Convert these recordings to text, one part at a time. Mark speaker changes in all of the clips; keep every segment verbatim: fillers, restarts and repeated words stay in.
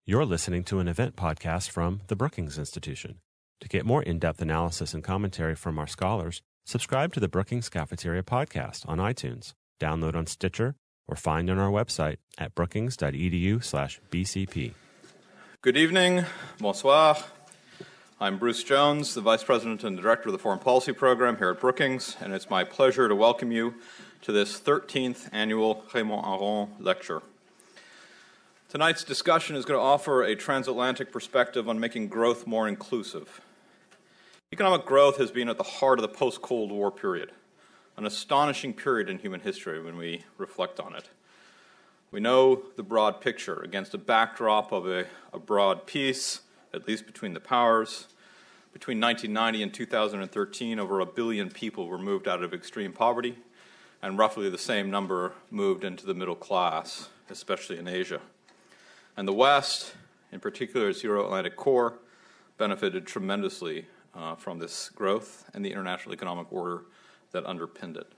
Speaker 1: You're listening to an event podcast from the Brookings Institution. To get more in-depth analysis and commentary from our scholars, subscribe to the Brookings Cafeteria podcast on iTunes, download on Stitcher, or find on our website at brookings.edu slash BCP.
Speaker 2: Good evening. Bonsoir. I'm Bruce Jones, the Vice President and Director of the Foreign Policy Program here at Brookings, and it's my pleasure to welcome you to this thirteenth annual Raymond Aron Lecture. Tonight's discussion is going to offer a transatlantic perspective on making growth more inclusive. Economic growth has been at the heart of the post-Cold War period, an astonishing period in human history when we reflect on it. We know the broad picture against a backdrop of a, a broad peace, at least between the powers. Between nineteen ninety and two thousand thirteen, over a billion people were moved out of extreme poverty, and roughly the same number moved into the middle class, especially in Asia. And the West, in particular its Euro-Atlantic core, benefited tremendously uh, from this growth and the international economic order that underpinned it.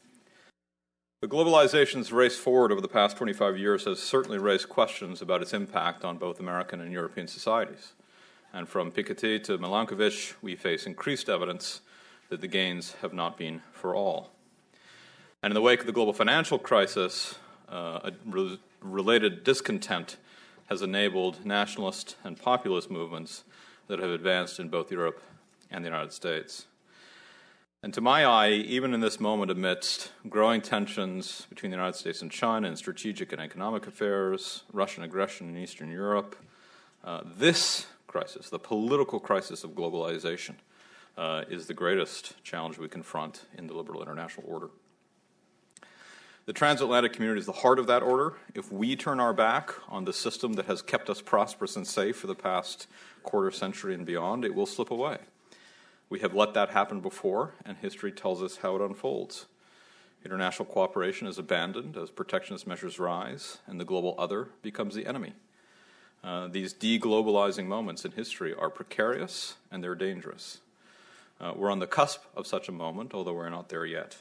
Speaker 2: The globalization's race forward over the past twenty-five years has certainly raised questions about its impact on both American and European societies. And from Piketty to Milankovitch, we face increased evidence that the gains have not been for all. And in the wake of the global financial crisis, uh, a re- related discontent has enabled nationalist and populist movements that have advanced in both Europe and the United States. And to my eye, even in this moment amidst growing tensions between the United States and China in strategic and economic affairs, Russian aggression in Eastern Europe, uh, this crisis, the political crisis of globalization, uh, is the greatest challenge we confront in the liberal international order. The transatlantic community is the heart of that order. If we turn our back on the system that has kept us prosperous and safe for the past quarter century and beyond, it will slip away. We have let that happen before, and history tells us how it unfolds. International cooperation is abandoned as protectionist measures rise, and the global other becomes the enemy. Uh, these deglobalizing moments in history are precarious, and they're dangerous. Uh, we're on the cusp of such a moment, although we're not there yet.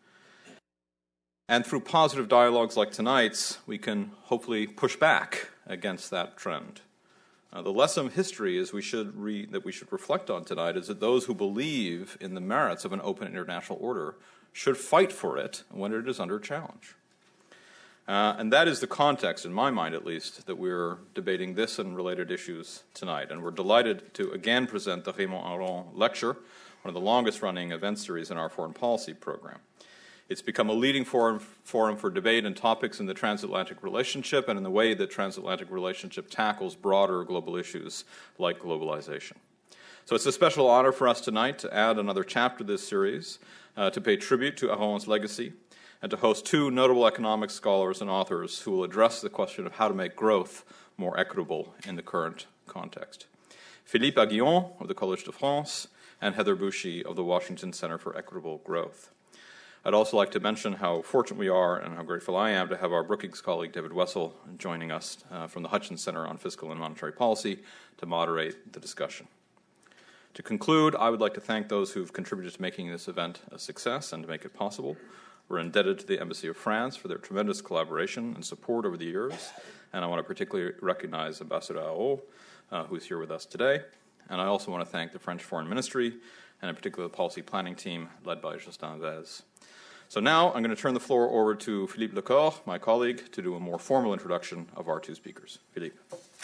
Speaker 2: And through positive dialogues like tonight's, we can hopefully push back against that trend. Uh, the lesson of history is we should re- that we should reflect on tonight is that those who believe in the merits of an open international order should fight for it when it is under challenge. Uh, and that is the context, in my mind at least, that we're debating this and related issues tonight. And we're delighted to again present the Raymond Aron Lecture, one of the longest-running event series in our foreign policy program. It's become a leading forum, forum for debate and topics in the transatlantic relationship and in the way that transatlantic relationship tackles broader global issues like globalization. So it's a special honor for us tonight to add another chapter to this series, uh, to pay tribute to Aron's legacy, and to host two notable economic scholars and authors who will address the question of how to make growth more equitable in the current context. Philippe Aghion of the Collège de France and Heather Boushey of the Washington Center for Equitable Growth. I'd also like to mention how fortunate we are and how grateful I am to have our Brookings colleague David Wessel joining us uh, from the Hutchins Center on Fiscal and Monetary Policy to moderate the discussion. To conclude, I would like to thank those who've contributed to making this event a success and to make it possible. We're indebted to the Embassy of France for their tremendous collaboration and support over the years, and I want to particularly recognize Ambassador Aron, uh, who's here with us today. And I also want to thank the French Foreign Ministry, and in particular the policy planning team led by Justin Vez. So now I'm going to turn the floor over to Philippe Lecor, my colleague, to do a more formal introduction of our two speakers. Philippe.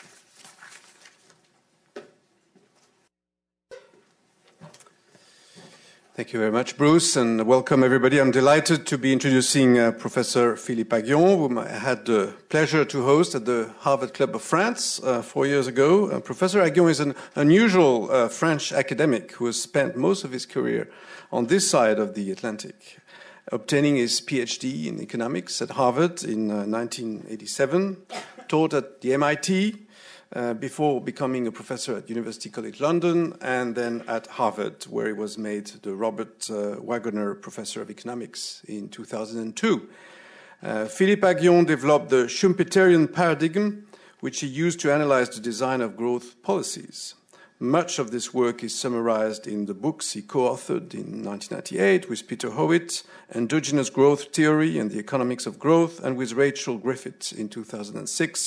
Speaker 3: Thank you very much, Bruce, and welcome everybody. I'm delighted to be introducing uh, Professor Philippe Aghion, whom I had the pleasure to host at the Harvard Club of France uh, four years ago. Uh, Professor Aghion is an unusual uh, French academic who has spent most of his career on this side of the Atlantic, obtaining his PhD in economics at Harvard in uh, nineteen eighty-seven, taught at the M I T uh, before becoming a professor at University College London, and then at Harvard, where he was made the Robert uh, Waggoner Professor of Economics in two thousand two. Uh, Philippe Aghion developed the Schumpeterian paradigm, which he used to analyze the design of growth policies. Much of this work is summarized in the books he co-authored in nineteen ninety-eight with Peter Howitt, Endogenous Growth Theory and the Economics of Growth, and with Rachel Griffith in two thousand six,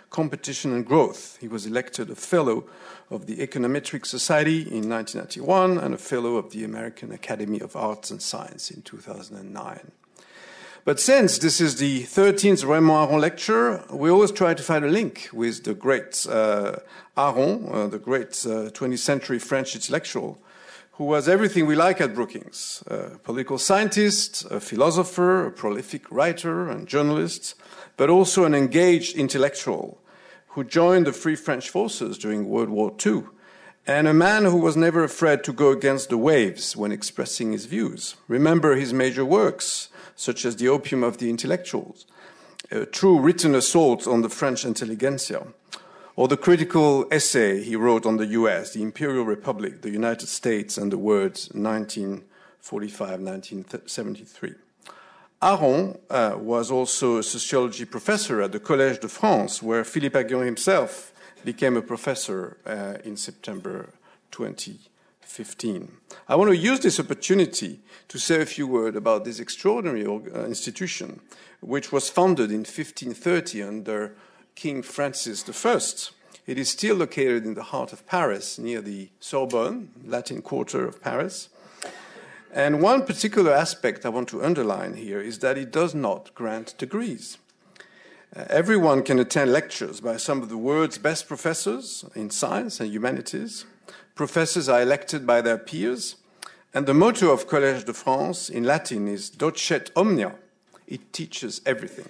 Speaker 3: competition and growth. He was elected a fellow of the Econometric Society in nineteen ninety-one and a fellow of the American Academy of Arts and Science in two thousand nine. But since this is the thirteenth Raymond Aron lecture, we always try to find a link with the great uh, Aron, uh, the great uh, twentieth century French intellectual, who was everything we like at Brookings: a political scientist, a philosopher, a prolific writer and journalist, but also an engaged intellectual who joined the Free French Forces during World War Two, and a man who was never afraid to go against the waves when expressing his views. Remember his major works, such as The Opium of the Intellectuals, a true written assault on the French intelligentsia, or the critical essay he wrote on the U S, the Imperial Republic, the United States, and the words nineteen forty-five to nineteen seventy-three. Aron uh, was also a sociology professor at the Collège de France, where Philippe Aghion himself became a professor uh, in September twenty fifteen. I want to use this opportunity to say a few words about this extraordinary uh, institution, which was founded in fifteen thirty under King Francis the First. It is still located in the heart of Paris, near the Sorbonne, Latin Quarter of Paris. And one particular aspect I want to underline here is that it does not grant degrees. Uh, everyone can attend lectures by some of the world's best professors in science and humanities. Professors are elected by their peers, and the motto of Collège de France in Latin is Docet Omnia. It teaches everything.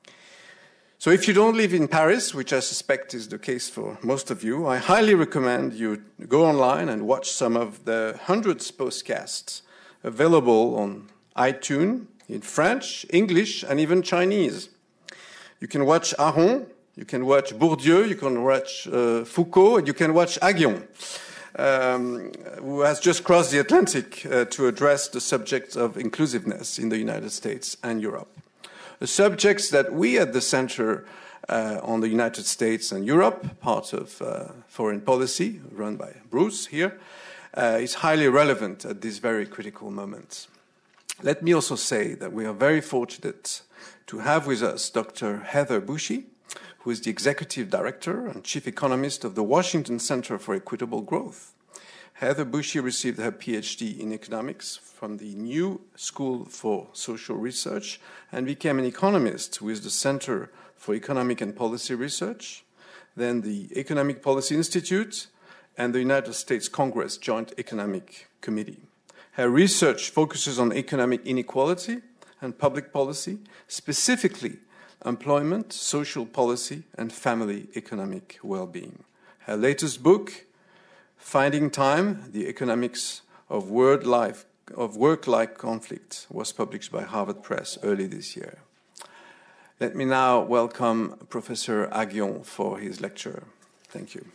Speaker 3: So if you don't live in Paris, which I suspect is the case for most of you, I highly recommend you go online and watch some of the hundreds of podcasts available on iTunes in French, English, and even Chinese. You can watch Aron, you can watch Bourdieu, you can watch uh, Foucault, and you can watch Aghion, um, who has just crossed the Atlantic uh, to address the subject of inclusiveness in the United States and Europe. The subjects that we at the Center uh, on the United States and Europe, part of uh, foreign policy run by Bruce here, uh, is highly relevant at this very critical moment. Let me also say that we are very fortunate to have with us Doctor Heather Bushey, who is the Executive Director and Chief Economist of the Washington Center for Equitable Growth. Heather Bushey received her PhD in economics from the New School for Social Research and became an economist with the Center for Economic and Policy Research, then the Economic Policy Institute, and the United States Congress Joint Economic Committee. Her research focuses on economic inequality and public policy, specifically employment, social policy, and family economic well-being. Her latest book, Finding Time, The Economics of Word Life, of Work-Life Conflict, was published by Harvard Press early this year. Let me now welcome Professor Aghion for his lecture. Thank you.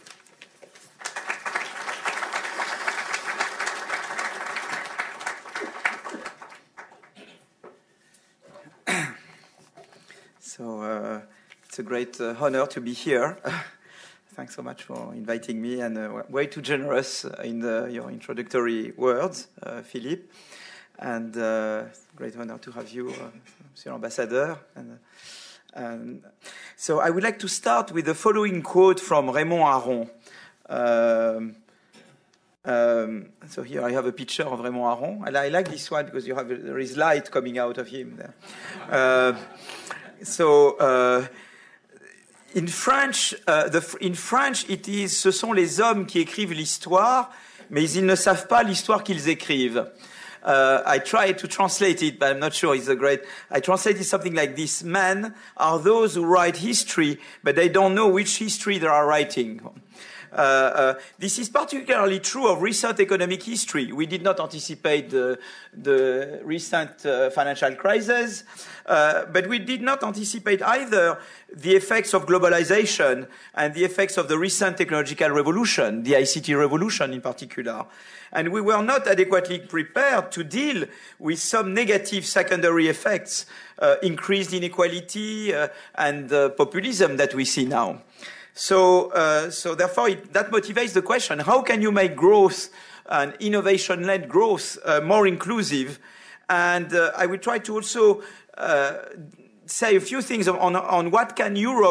Speaker 4: So uh, it's a great uh, honor to be here. Thanks so much for inviting me, and uh, way too generous in the, your introductory words, uh, Philippe. And uh, great honor to have you, uh, Monsieur l'Ambassadeur. And, and so I would like to start with the following quote from Raymond Aron. Um, um, so here I have a picture of Raymond Aron. And I like this one because you have there is light coming out of him there. Uh, so. Uh, In French, uh, the, in French, it is, ce sont les hommes qui écrivent l'histoire, mais ils ne savent pas l'histoire qu'ils écrivent. Uh, I tried to translate it, but I'm not sure it's a great. I translated something like this: men are those who write history, but they don't know which history they are writing. Uh, uh, this is particularly true of recent economic history. We did not anticipate the, the recent uh, financial crisis, uh, but we did not anticipate either the effects of globalization and the effects of the recent technological revolution, the I C T revolution in particular. And we were not adequately prepared to deal with some negative secondary effects, uh, increased inequality uh, and uh, populism that we see now. So, uh, so therefore, it, that motivates the question: how can you make growth and innovation-led growth uh, more inclusive? And uh, I will try to also uh, say a few things on, on what can Europe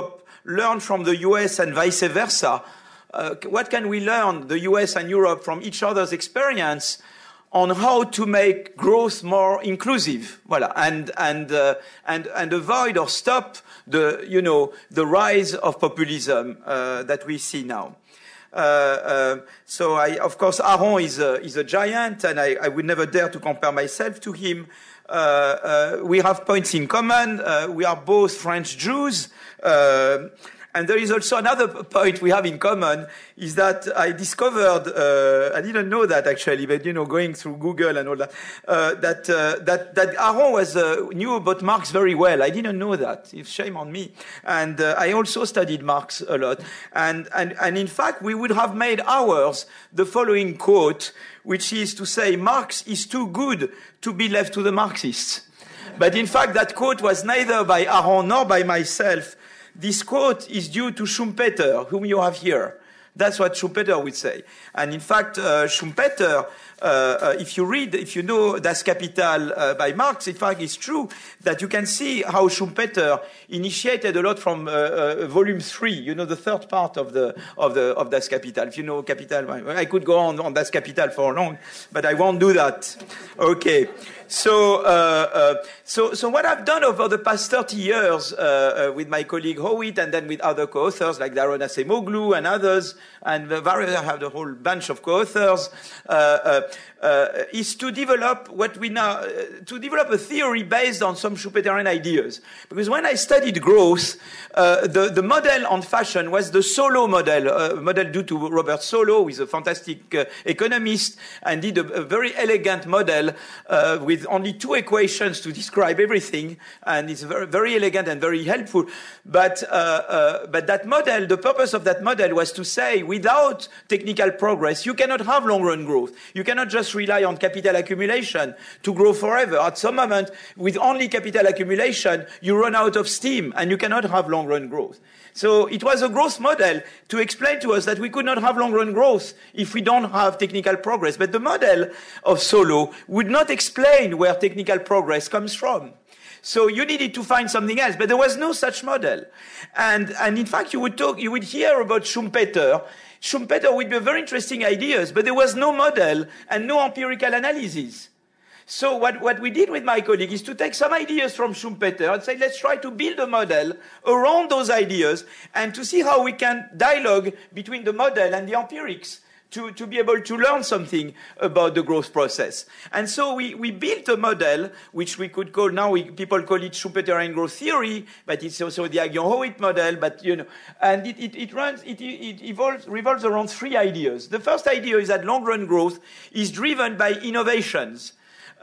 Speaker 4: learn from the U S and vice versa? Uh, what can we learn, the U S and Europe, from each other's experience on how to make growth more inclusive, voilà, and and uh, and and avoid or stop the you know the rise of populism uh, that we see now. Uh, uh, so, I, of course, Aron is a, is a giant, and I, I would never dare to compare myself to him. Uh, uh, we have points in common. Uh, we are both French Jews. Uh, And there is also another point we have in common, is that I discovered, uh, I didn't know that actually, but, you know, going through Google and all that, uh, that, uh, that, that Aron was, uh, knew about Marx very well. I didn't know that. It's shame on me. And uh, I also studied Marx a lot. And, and, and in fact, we would have made ours the following quote, which is to say, Marx is too good to be left to the Marxists. But in fact, that quote was neither by Aron nor by myself. This quote is due to Schumpeter, whom you have here. That's what Schumpeter would say. And in fact, uh, Schumpeter, uh, uh, if you read, if you know Das Kapital uh, by Marx, in fact, it's true that you can see how Schumpeter initiated a lot from uh, uh, volume three, you know, the third part of the of the of Das Kapital. If you know Kapital, I could go on on Das Kapital for long, but I won't do that. Okay. So, uh, uh, so, so what I've done over the past thirty years uh, uh, with my colleague Howitt, and then with other co-authors like Daron Acemoglu and others, and various, I have a whole bunch of co-authors, uh, uh, uh, is to develop what we now uh, to develop a theory based on some Schumpeterian ideas. Because when I studied growth, uh, the the model on fashion was the Solow model, a model due to Robert Solow, who is a fantastic uh, economist, and did a, a very elegant model uh, with with only two equations to describe everything, and it's very, very elegant and very helpful. But, uh, uh, but that model, the purpose of that model was to say, without technical progress, you cannot have long-run growth. You cannot just rely on capital accumulation to grow forever. At some moment, with only capital accumulation, you run out of steam, and you cannot have long-run growth. So it was a growth model to explain to us that we could not have long-run growth if we don't have technical progress. But the model of Solow would not explain where technical progress comes from. So you needed to find something else, but there was no such model. And, and in fact, you would talk, you would hear about Schumpeter. Schumpeter would be very interesting ideas, but there was no model and no empirical analysis. So what, what we did with my colleague is to take some ideas from Schumpeter and say, let's try to build a model around those ideas and to see how we can dialogue between the model and the empirics to, to be able to learn something about the growth process. And so we, we built a model, which we could call, now we, people call it Schumpeterian growth theory, but it's also the Aghion-Howitt model, but, you know, and it, it, it runs, it, it evolves, revolves around three ideas. The first idea is that long-run growth is driven by innovations.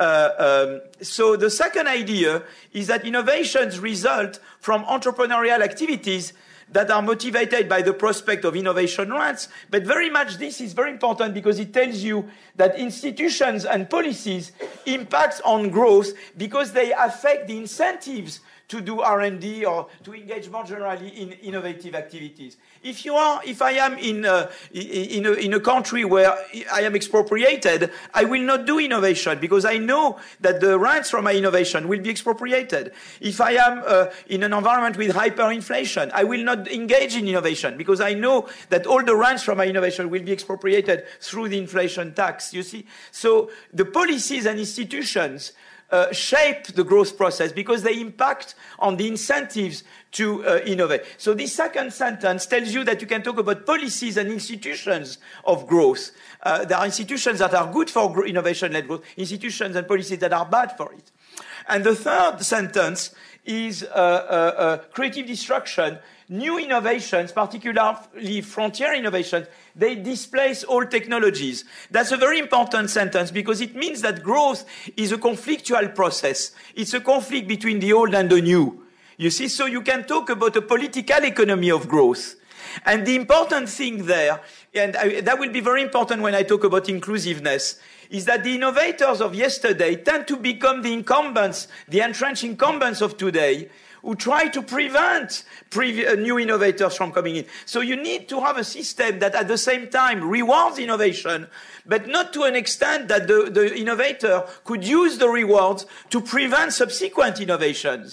Speaker 4: Uh, um, so the second idea is that innovations result from entrepreneurial activities that are motivated by the prospect of innovation rents. But very much this is very important because it tells you that institutions and policies impact on growth because they affect the incentives to do R and D or to engage more generally in innovative activities. If you are, if I am in a, in a, in a country where I am expropriated, I will not do innovation because I know that the rents from my innovation will be expropriated. If I am uh, in an environment with hyperinflation, I will not engage in innovation because I know that all the rents from my innovation will be expropriated through the inflation tax, you see? So the policies and institutions Uh, shape the growth process because they impact on the incentives to uh, innovate. So this second sentence tells you that you can talk about policies and institutions of growth. Uh, there are institutions that are good for innovation-led growth, institutions and policies that are bad for it. And the third sentence is uh, uh, uh, creative destruction. New innovations, particularly frontier innovations, they displace old technologies. That's a very important sentence because it means that growth is a conflictual process. It's a conflict between the old and the new. You see, so you can talk about a political economy of growth. And the important thing there, and I, that will be very important when I talk about inclusiveness, is that the innovators of yesterday tend to become the incumbents, the entrenched incumbents of today, who try to prevent pre- uh, new innovators from coming in. So you need to have a system that at the same time rewards innovation, but not to an extent that the, the innovator could use the rewards to prevent subsequent innovations.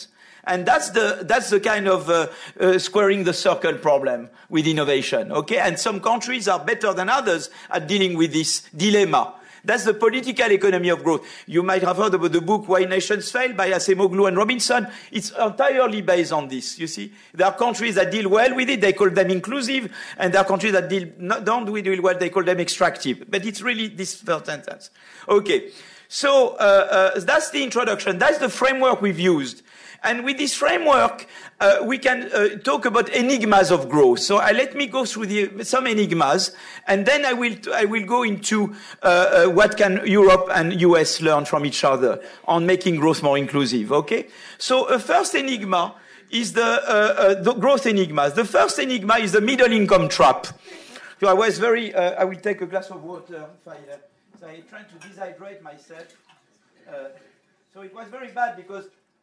Speaker 4: And that's the, that's the kind of uh, uh, squaring the circle problem with innovation, okay? And some countries are better than others at dealing with this dilemma. That's the political economy of growth. You might have heard about the book Why Nations Fail by Acemoglu and Robinson. It's entirely based on this, you see. There are countries that deal well with it, they call them inclusive, and there are countries that deal not, don't deal well, they call them extractive. But it's really this first sentence. Okay. So uh, uh, that's the introduction. That's the framework we've used. And with this framework, uh, we can uh, talk about enigmas of growth. So uh, let me go through the, some enigmas, and then I will, I will go into uh, uh, what can Europe and U S learn from each other on making growth more inclusive, okay? So a first enigma is the, uh, uh, the growth enigmas. The first enigma is the middle income trap. So I was very, uh, I will take a glass of water if I... Uh, So I'm trying to dehydrate myself. Uh, so it was very bad because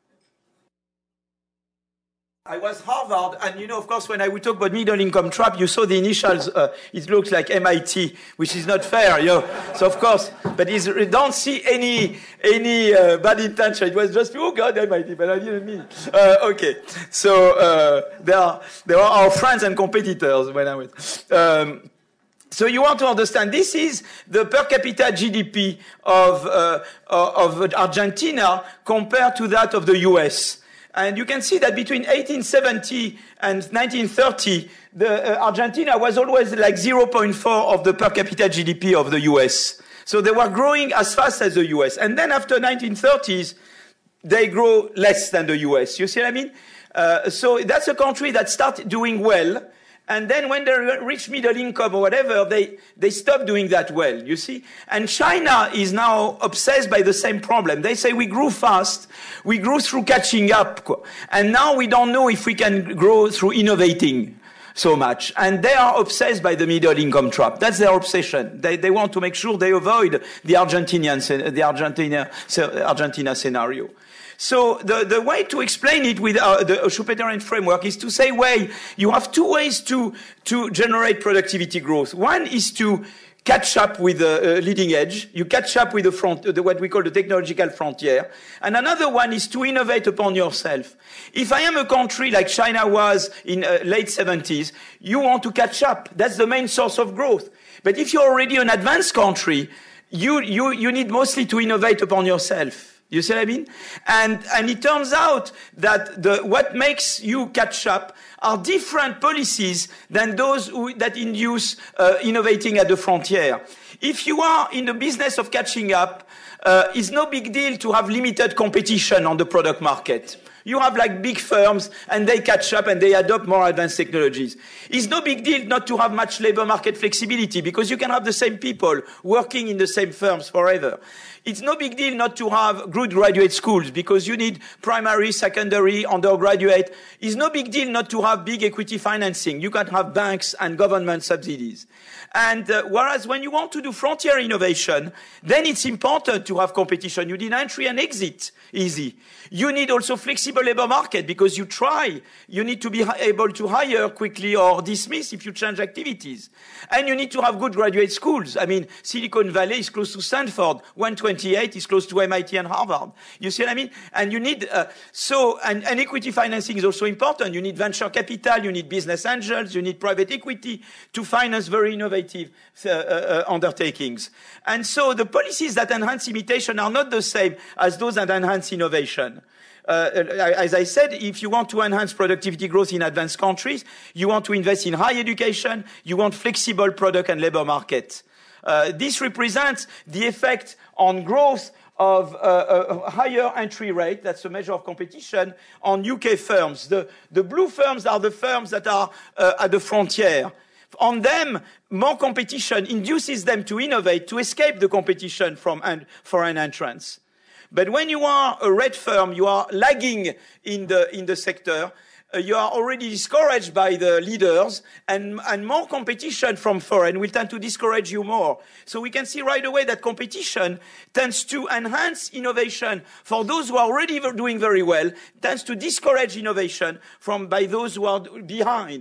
Speaker 4: I was Harvard, and you know, of course, when I would talk about middle income trap, you saw the initials. Uh, it looks like M I T, which is not fair, you know. So of course, but it's, don't see any any uh, bad intention. It was just, oh God, M I T, but I didn't mean it. Uh, okay, so uh, there are there are our friends and competitors when I went. Um, So you want to understand, this is the per capita G D P of, uh, of Argentina compared to that of the U S. And you can see that between eighteen seventy and nineteen thirty, the, uh, Argentina was always like zero point four of the per capita G D P of the U S. So they were growing as fast as the U S. And then after nineteen thirties, they grow less than the U S. You see what I mean? Uh, so that's a country that started doing well. And then when they reach middle income or whatever, they, they stop doing that well, you see? And China is now obsessed by the same problem. They say we grew fast, we grew through catching up, and now we don't know if we can grow through innovating so much. And they are obsessed by the middle income trap. That's their obsession. They, they want to make sure they avoid the Argentinian, the Argentina, Argentina scenario. So the, the way to explain it with uh, the Schumpeterian framework is to say, well, you have two ways to, to generate productivity growth. One is to catch up with the uh, leading edge. You catch up with the front, the, what we call the technological frontier. And another one is to innovate upon yourself. If I am a country like China was in uh, late seventies, you want to catch up. That's the main source of growth. But if you're already an advanced country, you, you, you need mostly to innovate upon yourself. You see what I mean? And, and it turns out that the, what makes you catch up are different policies than those who, that induce uh, innovating at the frontier. If you are in the business of catching up, uh, it's no big deal to have limited competition on the product market. You have like big firms and they catch up and they adopt more advanced technologies. It's no big deal not to have much labor market flexibility because you can have the same people working in the same firms forever. It's no big deal not to have good graduate schools because you need primary, secondary, undergraduate. It's no big deal not to have big equity financing. You can have banks and government subsidies. And uh, whereas when you want to do frontier innovation, then it's important to have competition. You need entry and exit easy. You need also flexible labor market because you try. You need to be able to hire quickly or dismiss if you change activities. And you need to have good graduate schools. I mean, Silicon Valley is close to Stanford. one twenty-eight is close to M I T and Harvard. You see what I mean? And you need, uh, so, and, and equity financing is also important. You need venture capital, you need business angels, you need private equity to finance very innovative uh, uh, undertakings. And so the policies that enhance imitation are not the same as those that enhance innovation. Uh, as I said, if you want to enhance productivity growth in advanced countries, you want to invest in higher education, you want flexible product and labor market. Uh, this represents the effect on growth of uh, a higher entry rate, that's a measure of competition, on U K firms. The, the blue firms are the firms that are uh, at the frontier. On them, more competition induces them to innovate, to escape the competition from foreign entrants. But when you are a red firm, you are lagging in the, in the sector, uh, you are already discouraged by the leaders, and, and more competition from foreign will tend to discourage you more. So we can see right away that competition tends to enhance innovation for those who are already doing very well, tends to discourage innovation from by those who are behind.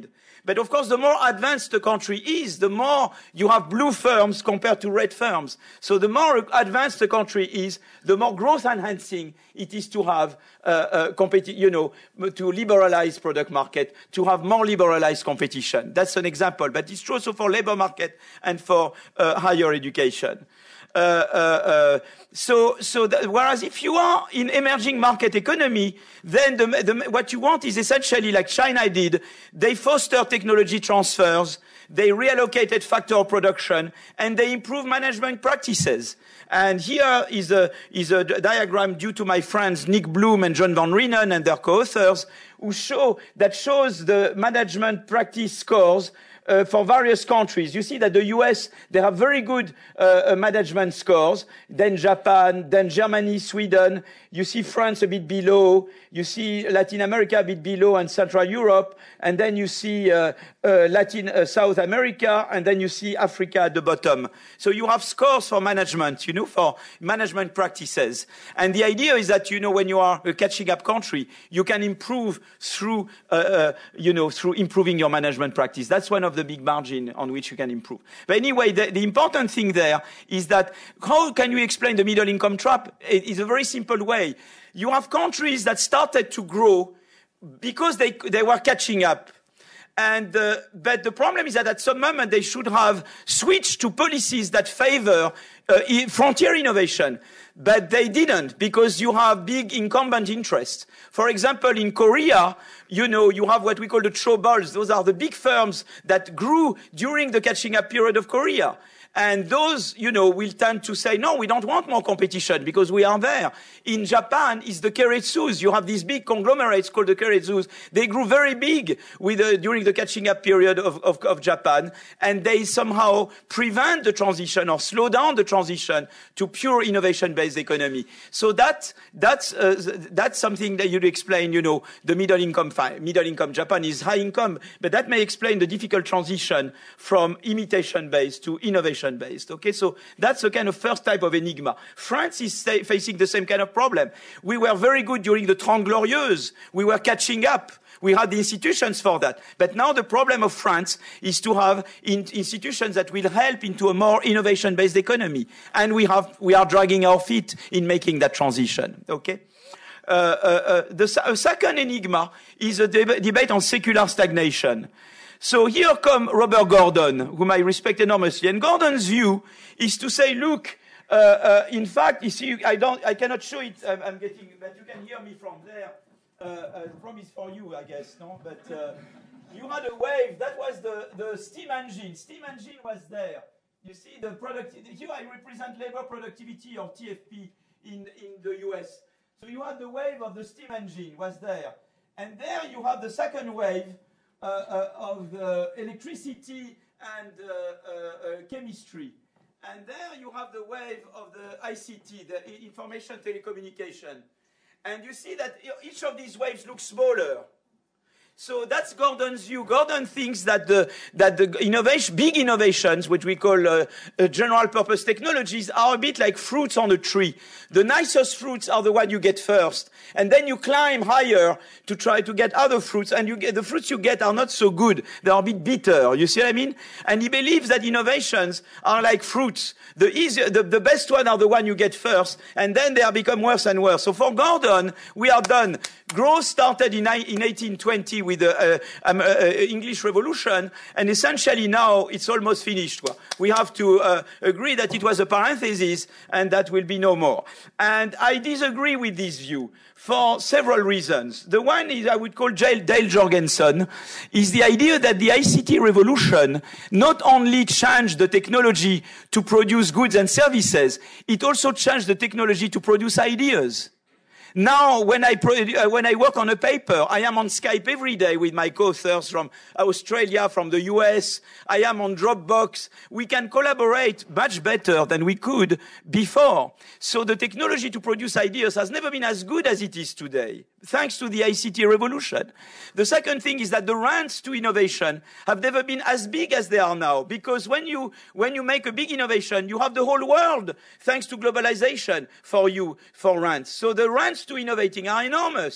Speaker 4: But of course, the more advanced the country is, the more you have blue firms compared to red firms. So the more advanced the country is, the more growth enhancing it is to have, uh, uh, competi- you know, to liberalize product market, to have more liberalized competition. That's an example, but it's true also for labor market and for uh, higher education. Uh, uh, uh, so, so that, whereas if you are in emerging market economy, then the, the, what you want is essentially like China did. They foster technology transfers, they reallocated factor of production, and they improve management practices. And here is a, is a diagram due to my friends Nick Bloom and John Van Reenen and their co-authors, who show, that shows the management practice scores Uh, for various countries. You see that the U S, they have very good uh, management scores, then Japan, then Germany, Sweden. You see France a bit below. You see Latin America a bit below, and Central Europe. And then you see uh, uh, Latin, uh, South America, and then you see Africa at the bottom. So you have scores for management, you know, for management practices. And the idea is that, you know, when you are a catching up country, you can improve through, uh, uh, you know, through improving your management practice. That's one of the big margin on which you can improve. But anyway, the, the important thing there is that how can you explain the middle income trap? It is a very simple way. You have countries that started to grow because they, they were catching up. And, uh, but the problem is that at some moment they should have switched to policies that favor uh, frontier innovation. But they didn't, because you have big incumbent interests. For example, in Korea, you know, you have what we call the chobols. Those are the big firms that grew during the catching up period of Korea. And those, you know, will tend to say, no, we don't want more competition because we are there. In Japan, it's the keiretsus. You have these big conglomerates called the keiretsus. They grew very big with uh, during the catching up period of, of, of Japan. And they somehow prevent the transition or slow down the transition to pure innovation-based economy. So that, that's, uh, that's something that you'd explain, you know, the middle income, middle income Japan is high income, but that may explain the difficult transition from imitation-based to innovation based. Okay, so that's the kind of first type of enigma. France is facing the same kind of problem. We were very good during the Trente Glorieuses. We were catching up. We had the institutions for that. But now the problem of France is to have in institutions that will help into a more innovation-based economy. And we have, we are dragging our feet in making that transition. Okay? Uh, uh, uh, the a second enigma is a deb- debate on secular stagnation. So here come Robert Gordon, whom I respect enormously. And Gordon's view is to say, look, uh, uh, in fact, you see, I don't, I cannot show it. I'm, I'm getting, but you can hear me from there. Uh, uh, the problem is for you, I guess, no? But uh, you had a wave. That was the, the steam engine. Steam engine was there. You see the product. Here I represent labor productivity, or T F P, in in the U S. So you had the wave of the steam engine was there, and there you have the second wave. Uh, uh, of the electricity and uh, uh, uh, chemistry. And there you have the wave of the I C T, the information telecommunication. And you see that each of these waves looks smaller. So that's Gordon's view. Gordon thinks that the, that the innovation, big innovations, which we call uh, uh, general purpose technologies, are a bit like fruits on a tree. The nicest fruits are the one you get first. And then you climb higher to try to get other fruits, and you get, the fruits you get are not so good. They are a bit bitter. You see what I mean? And he believes that innovations are like fruits. The easier, the, the best one are the one you get first, and then they are become worse and worse. So for Gordon, we are done. Growth started in, in eighteen twenty with the uh, um, uh, English Revolution, and essentially now it's almost finished. We have to uh, agree that it was a parenthesis, and that will be no more. And I disagree with this view for several reasons. The one is I would call Dale Jorgensen, is the idea that the I C T revolution not only changed the technology to produce goods and services, it also changed the technology to produce ideas. Now, when I, pro- uh, when I work on a paper, I am on Skype every day with my co-authors from Australia, from the U S. I am on Dropbox. We can collaborate much better than we could before. So the technology to produce ideas has never been as good as it is today, thanks to the I C T revolution. The second thing is that the rents to innovation have never been as big as they are now, because when you, when you make a big innovation, you have the whole world, thanks to globalization, for you, for rents. So the rents to innovating are enormous.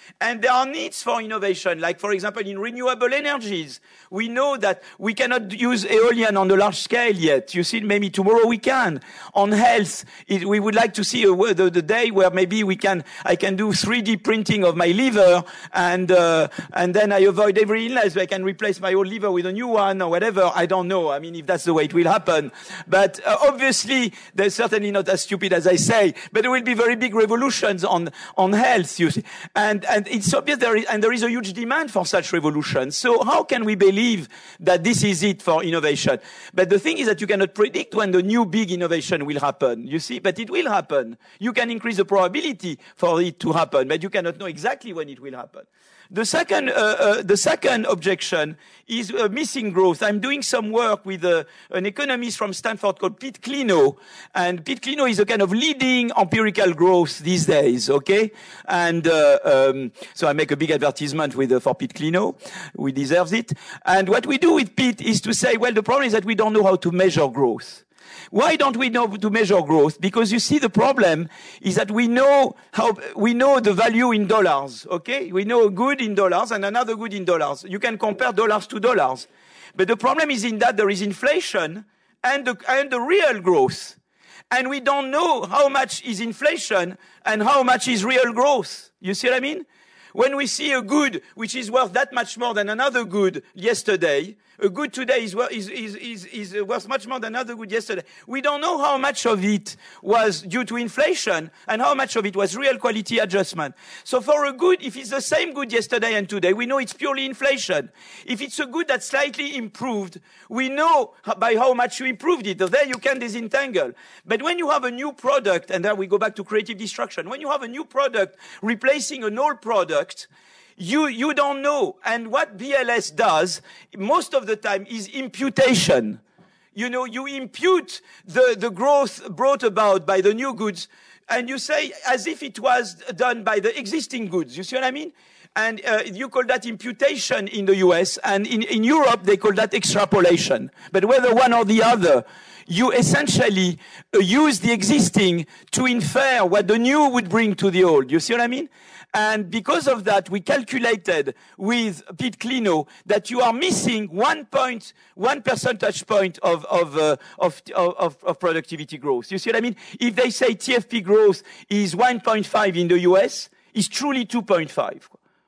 Speaker 4: And there are needs for innovation, like, for example, in renewable energies. We know that we cannot use aeolian on a large scale yet. You see, maybe tomorrow we can. On health, it, we would like to see a, the, the day where maybe we can, I can do three D printing of my liver, and uh, and then I avoid every illness. I can replace my old liver with a new one or whatever. I don't know. I mean, if that's the way it will happen. But uh, obviously, they're certainly not as stupid as I say. But there will be very big revolutions on, on health, you see. And, and it's obvious there is, and there is a huge demand for such revolutions. So how can we believe that this is it for innovation? But the thing is that you cannot predict when the new big innovation will happen, you see. But it will happen. You can increase the probability for it to happen, but you cannot know exactly when it will happen. The second, uh, uh, the second objection is uh, missing growth. I'm doing some work with uh, an economist from Stanford called Pete Klenow, and Pete Klenow is a kind of leading empirical growth these days. Okay, and uh, um, so I make a big advertisement with uh, for Pete Klenow. We deserve it. And what we do with Pete is to say, well, the problem is that we don't know how to measure growth. Why don't we know to measure growth? Because you see, the problem is that we know how, we know the value in dollars, okay? We know a good in dollars and another good in dollars. You can compare dollars to dollars. But the problem is in that there is inflation and the, and the real growth. And we don't know how much is inflation and how much is real growth. You see what I mean? When we see a good which is worth that much more than another good yesterday, a good today is, is, is, is, is worth much more than another good yesterday. We don't know how much of it was due to inflation and how much of it was real quality adjustment. So for a good, if it's the same good yesterday and today, we know it's purely inflation. If it's a good that's slightly improved, we know by how much you improved it. There you can disentangle. But when you have a new product, and then we go back to creative destruction, when you have a new product replacing an old product, You, you don't know. And what B L S does, most of the time, is imputation. You know, you impute the, the growth brought about by the new goods, and you say as if it was done by the existing goods. You see what I mean? And uh, you call that imputation in the U S, and in, in Europe, they call that extrapolation. But whether one or the other, you essentially uh, use the existing to infer what the new would bring to the old. You see what I mean? And because of that, we calculated with Pete Klenow that you are missing one point, one percentage point of, of, uh, of, of, of productivity growth. You see what I mean? If they say T F P growth is one point five in the U S, it's truly two point five.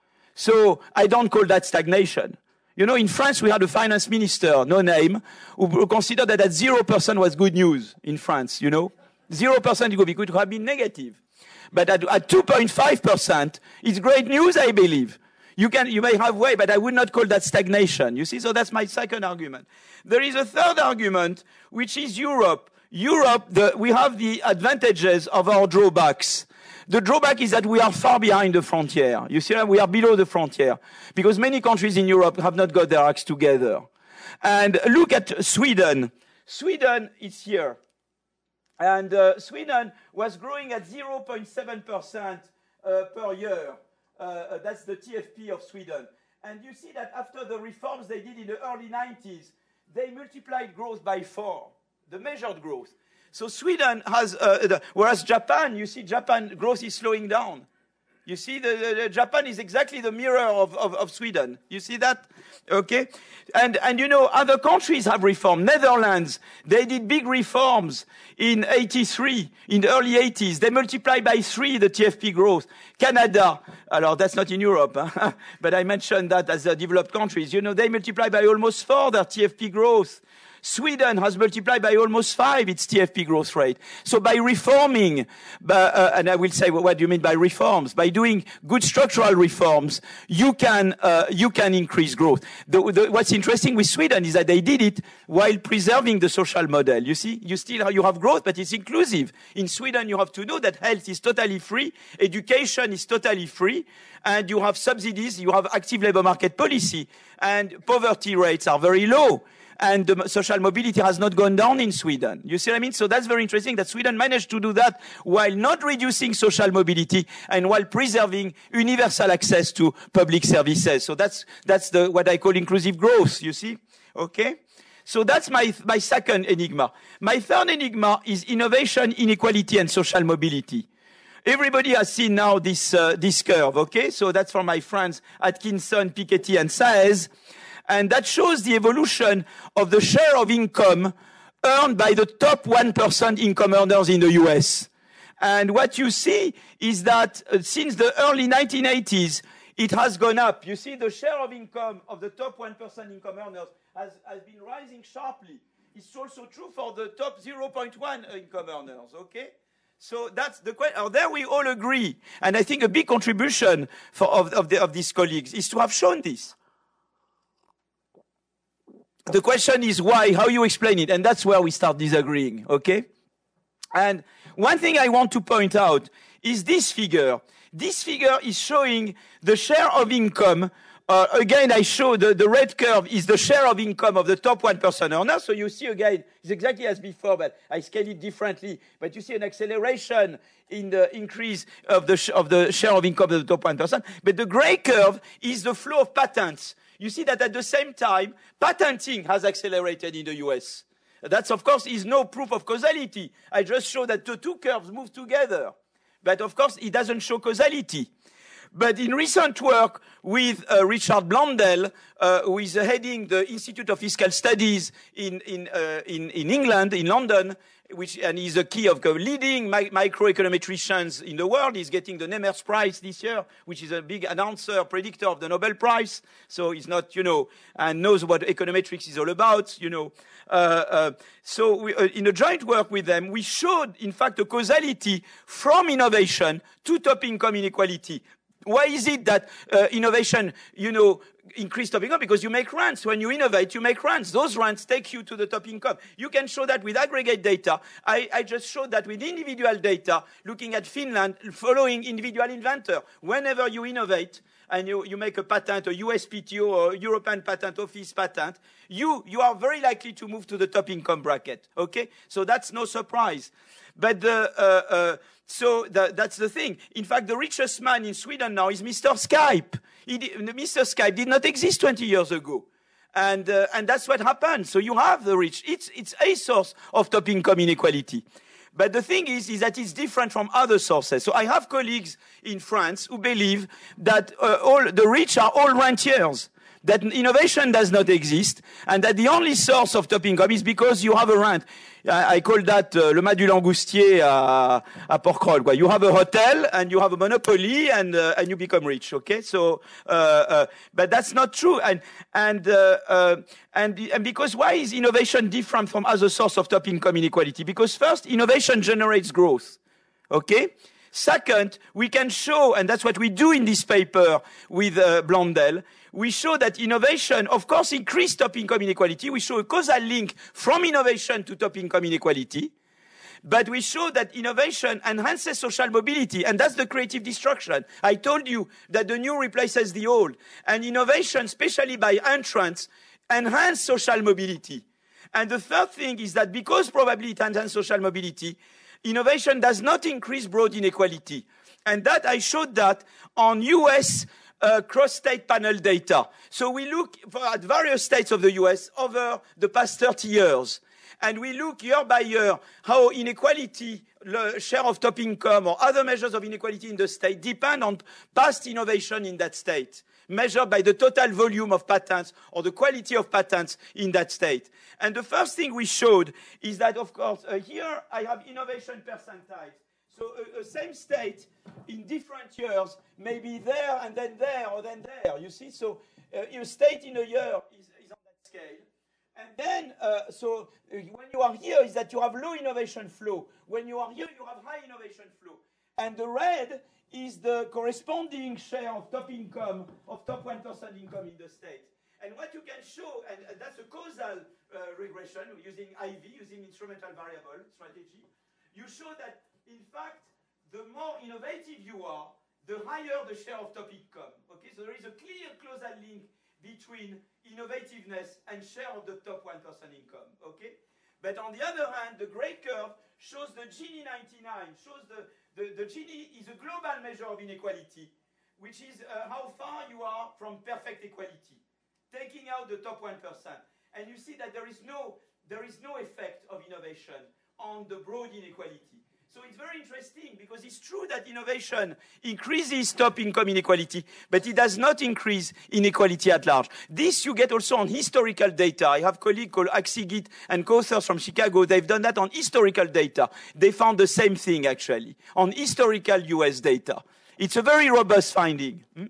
Speaker 4: So I don't call that stagnation. You know, in France, we had a finance minister, no name, who considered that at zero percent was good news in France, you know. zero percent it could have been negative. But at, at two point five percent, it's great news, I believe. You can, you may have way, but I would not call that stagnation. You see, so that's my second argument. There is a third argument, which is Europe. Europe, the, we have the advantages of our drawbacks. The drawback is that we are far behind the frontier. You see, we are below the frontier because many countries in Europe have not got their acts together. And look at Sweden. Sweden is here. And uh, Sweden was growing at zero point seven percent uh, per year. Uh, that's the T F P of Sweden. And you see that after the reforms they did in the early nineties, they multiplied growth by four, the measured growth. So Sweden has, uh, the, whereas Japan, you see Japan growth is slowing down. You see, the, the, the Japan is exactly the mirror of, of, of Sweden. You see that? Okay? And, and you know, other countries have reformed. Netherlands, they did big reforms in eighty-three, in the early eighties. They multiplied by three the T F P growth. Canada, alors that's not in Europe, huh? But I mentioned that as the developed countries. You know, they multiplied by almost four their T F P growth. Sweden has multiplied by almost five its T F P growth rate. So by reforming, by, uh, and I will say, well, what do you mean by reforms? By doing good structural reforms, you can uh, you can increase growth. The, the, what's interesting with Sweden is that they did it while preserving the social model. You see, you still you have growth, but it's inclusive. In Sweden, you have to know that health is totally free, education is totally free, and you have subsidies, you have active labor market policy, and poverty rates are very low. And the social mobility has not gone down in Sweden. You see what I mean? So that's very interesting that Sweden managed to do that while not reducing social mobility and while preserving universal access to public services. So that's, that's the, what I call inclusive growth, you see? Okay? So that's my, my second enigma. My third enigma is innovation, inequality, and social mobility. everybody has seen now this, uh, this curve, okay? So that's from my friends Atkinson, Piketty, and Saez. And that shows the evolution of the share of income earned by the top one percent income earners in the U S. And what you see is that uh, since the early nineteen eighties, it has gone up. You see the share of income of the top one percent income earners has, has been rising sharply. It's also true for the top zero point one income earners, okay? So that's the question. Oh, there we all agree. And I think a big contribution for, of, of, the, of these colleagues is to have shown this. The question is why, how you explain it, and that's where we start disagreeing, okay? And one thing I want to point out is this figure. This figure is showing the share of income. Uh, again, I show the, the red curve is the share of income of the top one percent earners. So you see again, it's exactly as before, but I scale it differently. But you see an acceleration in the increase of the, sh of the share of income of the top one percent. But the gray curve is the flow of patents. You see that at the same time, patenting has accelerated in the U S. That's, of course, is no proof of causality. I just show that the two curves move together. But, of course, it doesn't show causality. But in recent work with uh, Richard Blondel, uh, who is uh, heading the Institute of Fiscal Studies in, in, uh, in, in England, in London, which, and he's a key of the leading mi microeconometricians in the world. He's getting the Nemers Prize this year, which is a big announcer, predictor of the Nobel Prize. So he's not, you know, and knows what econometrics is all about, you know. Uh, uh, so we, uh, in a joint work with them, we showed, in fact, a causality from innovation to top income inequality. Why is it that uh, innovation, you know, increase top income? Because you make rents. When you innovate, you make rents. Those rents take you to the top income. You can show that with aggregate data. I, I just showed that with individual data, looking at Finland, following individual inventor. Whenever you innovate and you, you make a patent, a U S P T O or European Patent Office patent, you, you are very likely to move to the top income bracket. Okay? So that's no surprise. But the... Uh, uh, So the, that's the thing. In fact, the richest man in Sweden now is Mister Skype. He did, Mister Skype did not exist twenty years ago. And, uh, and that's what happened. So you have the rich. It's, it's a source of top income inequality. But the thing is, is that it's different from other sources. So I have colleagues in France who believe that uh, all the rich are all rentiers, that innovation does not exist, and that the only source of top income is because you have a rent. I, I call that uh, le mât du langoustier à, à Porquerolles. You have a hotel, and you have a monopoly, and, uh, and you become rich, okay? So, uh, uh, but that's not true. And, and, uh, uh, and, and because why is innovation different from other source of top income inequality? Because first, innovation generates growth, okay? Second, we can show, and that's what we do in this paper with uh, Blondel, we show that innovation, of course, increases top income inequality. We show a causal link from innovation to top income inequality. But we show that innovation enhances social mobility, and that's the creative destruction. I told you that the new replaces the old. And innovation, especially by entrants, enhances social mobility. And the third thing is that because probably it enhances social mobility, innovation does not increase broad inequality. And that I showed that on U S uh, cross-state panel data. So we look for, at various states of the U S over the past thirty years. And we look year by year how inequality, the share of top income or other measures of inequality in the state depend on past innovation in that state, measured by the total volume of patents or the quality of patents in that state. And the first thing we showed is that, of course, uh, here I have innovation percentiles. So a, a same state in different years may be there and then there or then there, you see? So uh, a state in a year is, is on that scale. And then, uh, so uh, when you are here is that you have low innovation flow. When you are here, you have high innovation flow. And the red is the corresponding share of top income, of top one percent income in the state. And what you can show, and that's a causal uh, regression using I V, using instrumental variable strategy, you show that, in fact, the more innovative you are, the higher the share of top income. Okay, so there is a clear causal link between innovativeness and share of the top one percent income. Okay, but on the other hand, the gray curve shows the Gini ninety-nine, shows the The, the Gini is a global measure of inequality, which is uh, how far you are from perfect equality, taking out the top one percent. And you see that there is no, there is no effect of innovation on the broad inequality. So it's very interesting because it's true that innovation increases top income inequality, but it does not increase inequality at large. This you get also on historical data. I have a colleague called Aksigit and co-authors from Chicago. They've done that on historical data. They found the same thing, actually, on historical U S data. It's a very robust finding. Hmm?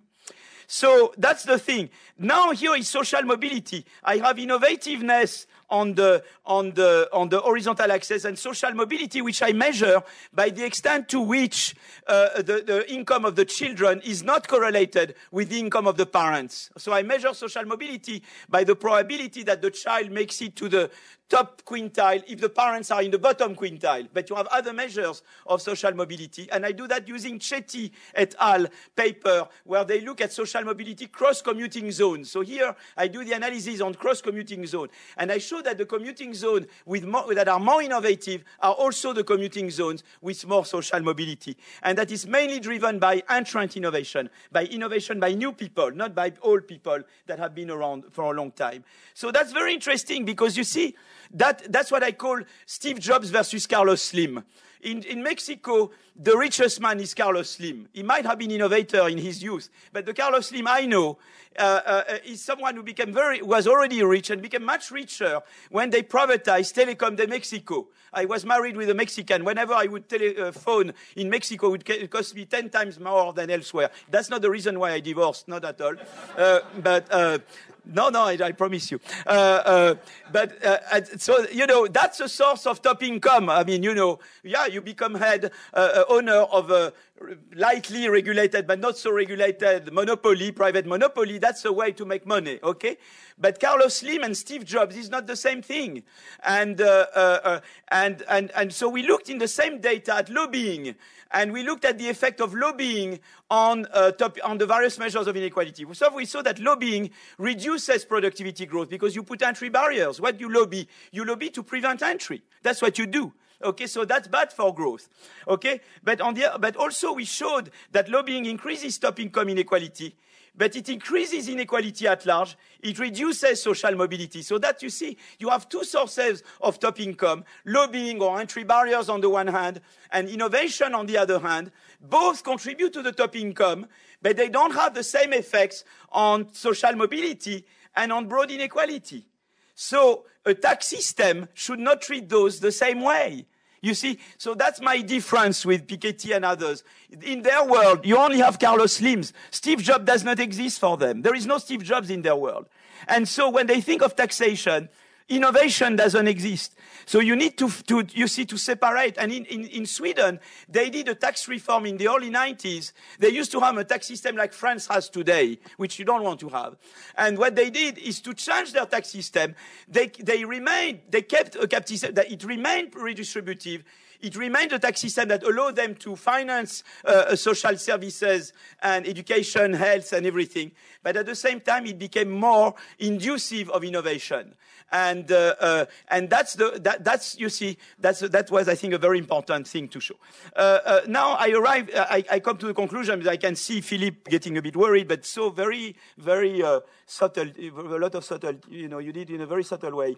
Speaker 4: So that's the thing. Now here is social mobility. I have innovativeness on the, on the, on the horizontal axis and social mobility, which I measure by the extent to which uh, the, the income of the children is not correlated with the income of the parents. So I measure social mobility by the probability that the child makes it to the top quintile if the parents are in the bottom quintile. But you have other measures of social mobility. And I do that using Chetty et al. Paper, where they look at social mobility cross-commuting zones. So here I do the analysis on cross-commuting zone. And I show that the commuting zones with more, that are more innovative are also the commuting zones with more social mobility. And that is mainly driven by entrant innovation, by innovation by new people, not by old people that have been around for a long time. So that's very interesting because you see, That, that's what I call Steve Jobs versus Carlos Slim. In, in Mexico, the richest man is Carlos Slim. He might have been an innovator in his youth, but the Carlos Slim I know uh, uh, is someone who became very, was already rich and became much richer when they privatized Telecom de Mexico. I was married with a Mexican. Whenever I would telephone in Mexico, it would cost me ten times more than elsewhere. That's not the reason why I divorced, not at all. Uh, but uh, No, no, I, I promise you. Uh, uh, but, uh, so, you know, that's a source of top income. I mean, you know, yeah, you become head, uh, owner of a lightly regulated, but not so regulated monopoly, private monopoly. That's a way to make money, okay? But Carlos Slim and Steve Jobs is not the same thing. And, uh, uh, uh, and, and, and so we looked in the same data at lobbying, and we looked at the effect of lobbying on, uh, top, on the various measures of inequality. So we saw that lobbying reduces productivity growth because you put entry barriers. What do you lobby? You lobby to prevent entry. That's what you do. Okay, so that's bad for growth. Okay, but on the, but also we showed that lobbying increases top income inequality, but it increases inequality at large. It reduces social mobility. So that you see, you have two sources of top income, lobbying or entry barriers on the one hand, and innovation on the other hand. Both contribute to the top income, but they don't have the same effects on social mobility and on broad inequality. So a tax system should not treat those the same way. You see, so that's my difference with Piketty and others. In their world, you only have Carlos Slims. Steve Jobs does not exist for them. There is no Steve Jobs in their world. And so when they think of taxation, innovation doesn't exist. So you need to, to you see, to separate. And in, in, in Sweden, they did a tax reform in the early nineties. They used to have a tax system like France has today, which you don't want to have. And what they did is to change their tax system. They, they remained, they kept a cap system, that it remained redistributive. It remained a tax system that allowed them to finance uh, social services and education, health, and everything. But at the same time, it became more inducive of innovation. And uh, uh, and that's the that, that's you see that's that was I think a very important thing to show. Uh, uh, now I arrive. I, I come to the conclusion that I can see Philippe getting a bit worried, but so very very uh, subtle, a lot of subtle. You know, you did in a very subtle way.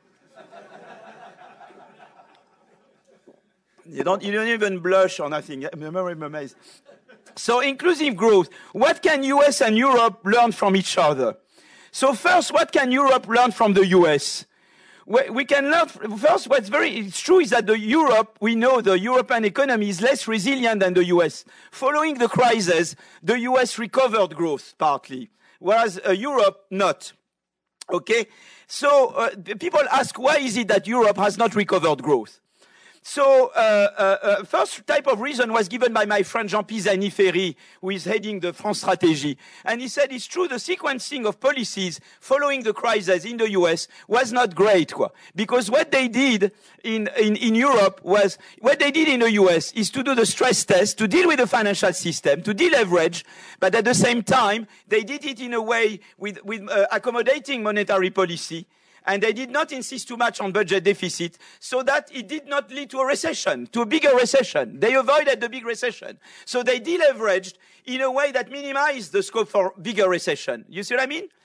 Speaker 4: You don't, you don't even blush or nothing. I'm very amazed. So inclusive growth. What can U S and Europe learn from each other? So first, what can Europe learn from the U S? We can learn, first, what's very it's true is that the Europe, we know the European economy is less resilient than the U S. Following the crisis, the U S recovered growth partly, whereas uh, Europe not. Okay? So uh, people ask, why is it that Europe has not recovered growth? So, uh, uh, uh, first type of reason was given by my friend Jean-Pierre Zaniferi, who is heading the France Stratégie. And he said it's true, the sequencing of policies following the crisis in the U S was not great, quoi. Because what they did in, in, in Europe was, what they did in the U S is to do the stress test, to deal with the financial system, to deleverage, but at the same time, they did it in a way with, with uh, accommodating monetary policy. And they did not insist too much on budget deficit, so that it did not lead to a recession, to a bigger recession. They avoided the big recession. So they deleveraged in a way that minimized the scope for bigger recession. You see what I mean?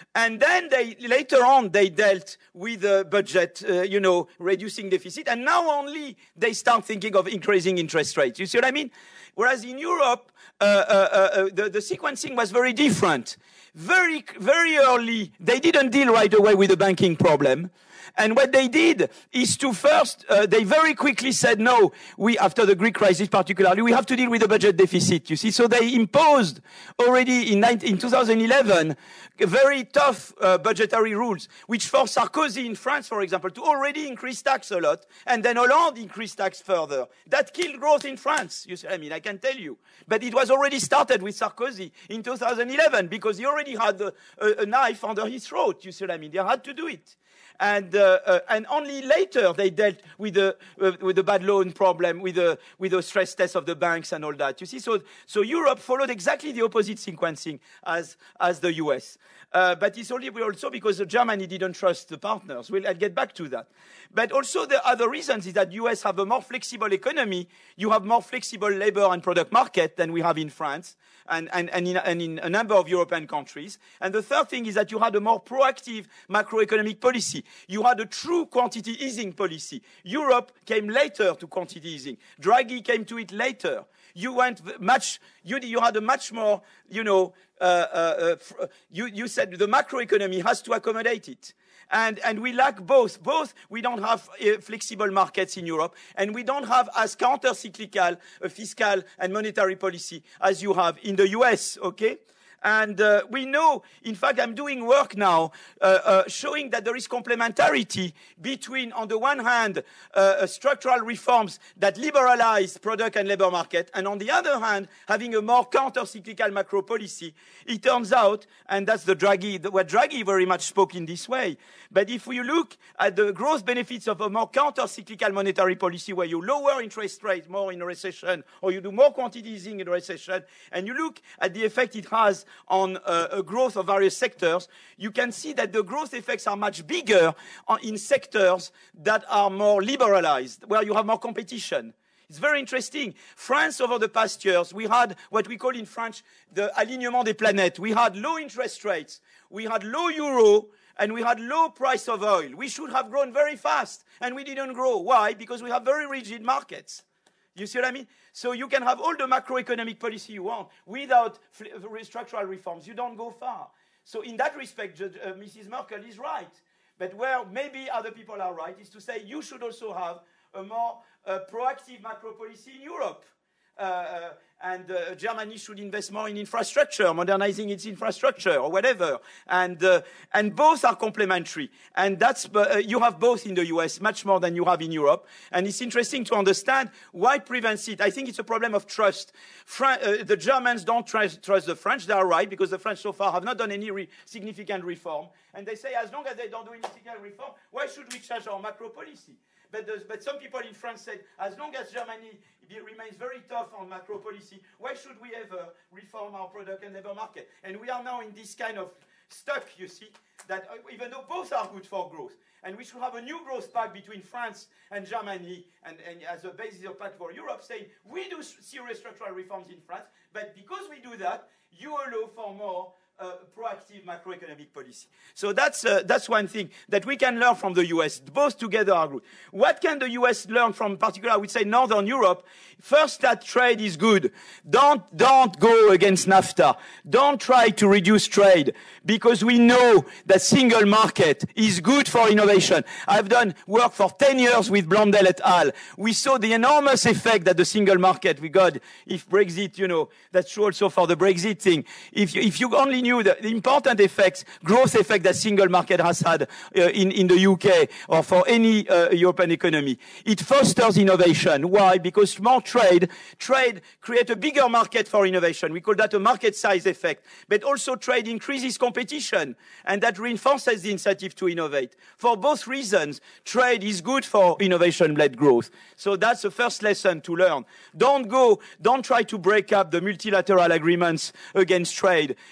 Speaker 4: And then they, later on, they dealt with the budget, uh, you know, reducing deficit. And now only they start thinking of increasing interest rates. You see what I mean? Whereas in Europe, uh, uh, uh, the, the sequencing was very different. Very, very early, they didn't deal right away with the banking problem. And what they did is to first, uh, they very quickly said, no, we, after the Greek crisis particularly, we have to deal with the budget deficit, you see. So they imposed already in, in two thousand eleven very tough uh, budgetary rules, which forced Sarkozy in France, for example, to already increase tax a lot, and then Hollande increased tax further. That killed growth in France, you see, I mean, I can tell you. But it was already started with Sarkozy in two thousand eleven, because he already had a, a, a knife under his throat, you see what I mean. They had to do it. And, uh, uh, and only later they dealt with the, uh, with the bad loan problem, with the, with the stress test of the banks and all that. You see, so, so Europe followed exactly the opposite sequencing as, as the U S. Uh, but it's only also because Germany didn't trust the partners. We'll, I'll get back to that. But also the other reasons is that U S have a more flexible economy. You have more flexible labor and product market than we have in France and, and, and, in, and in a number of European countries. And the third thing is that you had a more proactive macroeconomic policy. You had a true quantity easing policy. Europe came later to quantity easing. Draghi came to it later. You went much, you, you had a much more, you know, uh, uh, uh, you, you said the macroeconomy has to accommodate it. And, and we lack both. Both, we don't have uh, flexible markets in Europe, and we don't have as counter-cyclical a fiscal and monetary policy as you have in the U S, okay? And uh, we know, in fact, I'm doing work now uh, uh, showing that there is complementarity between, on the one hand, uh, structural reforms that liberalize product and labor market, and on the other hand, having a more counter-cyclical macro policy. It turns out, and that's the Draghi, what Draghi very much spoke in this way, but if you look at the growth benefits of a more counter-cyclical monetary policy where you lower interest rates more in a recession, or you do more quantity easing in a recession, and you look at the effect it has on uh, a growth of various sectors, you can see that the growth effects are much bigger on, in sectors that are more liberalized, where you have more competition. It's very interesting. France, over the past years, we had what we call in French the alignement des planètes. We had low interest rates, we had low euro, and we had low price of oil. We should have grown very fast, and we didn't grow. Why? Because we have very rigid markets. You see what I mean? So you can have all the macroeconomic policy you want without structural reforms. You don't go far. So in that respect, uh, Missus Merkel is right. But where maybe other people are right is to say you should also have a more uh, proactive macro policy in Europe. Uh, and uh, Germany should invest more in infrastructure, modernizing its infrastructure or whatever. And, uh, and both are complementary. And that's, uh, you have both in the U S, much more than you have in Europe. And it's interesting to understand why it prevents it. I think it's a problem of trust. Fran- uh, the Germans don't trust, trust the French. They are right, because the French so far have not done any re- significant reform. And they say, as long as they don't do any significant reform, why should we change our macro policy? But, but some people in France said, as long as Germany remains very tough on macro policy, why should we ever reform our product and labor market? And we are now in this kind of stuck, you see, that even though both are good for growth, and we should have a new growth pact between France and Germany, and, and as a basis of pact for Europe, saying we do serious structural reforms in France, but because we do that, you allow for more Uh, proactive macroeconomic policy. So that's, uh, that's one thing that we can learn from the U S. Both together are good. What can the U S learn from, particularly, I would say, Northern Europe? First, that trade is good. Don't, don't go against NAFTA. Don't try to reduce trade, because we know that single market is good for innovation. I've done work for ten years with Blondel et al. We saw the enormous effect that the single market we got if Brexit, you know, that's true also for the Brexit thing. If you, if you only knew The, the important effects, growth effect that single market has had uh, in, in the U K or for any uh, European economy. It fosters innovation. Why? Because more trade, trade creates a bigger market for innovation. We call that a market size effect. But also trade increases competition, and that reinforces the incentive to innovate. For both reasons, trade is good for innovation-led growth. So that's the first lesson to learn. Don't go, don't try to break up the multilateral agreements against trade, because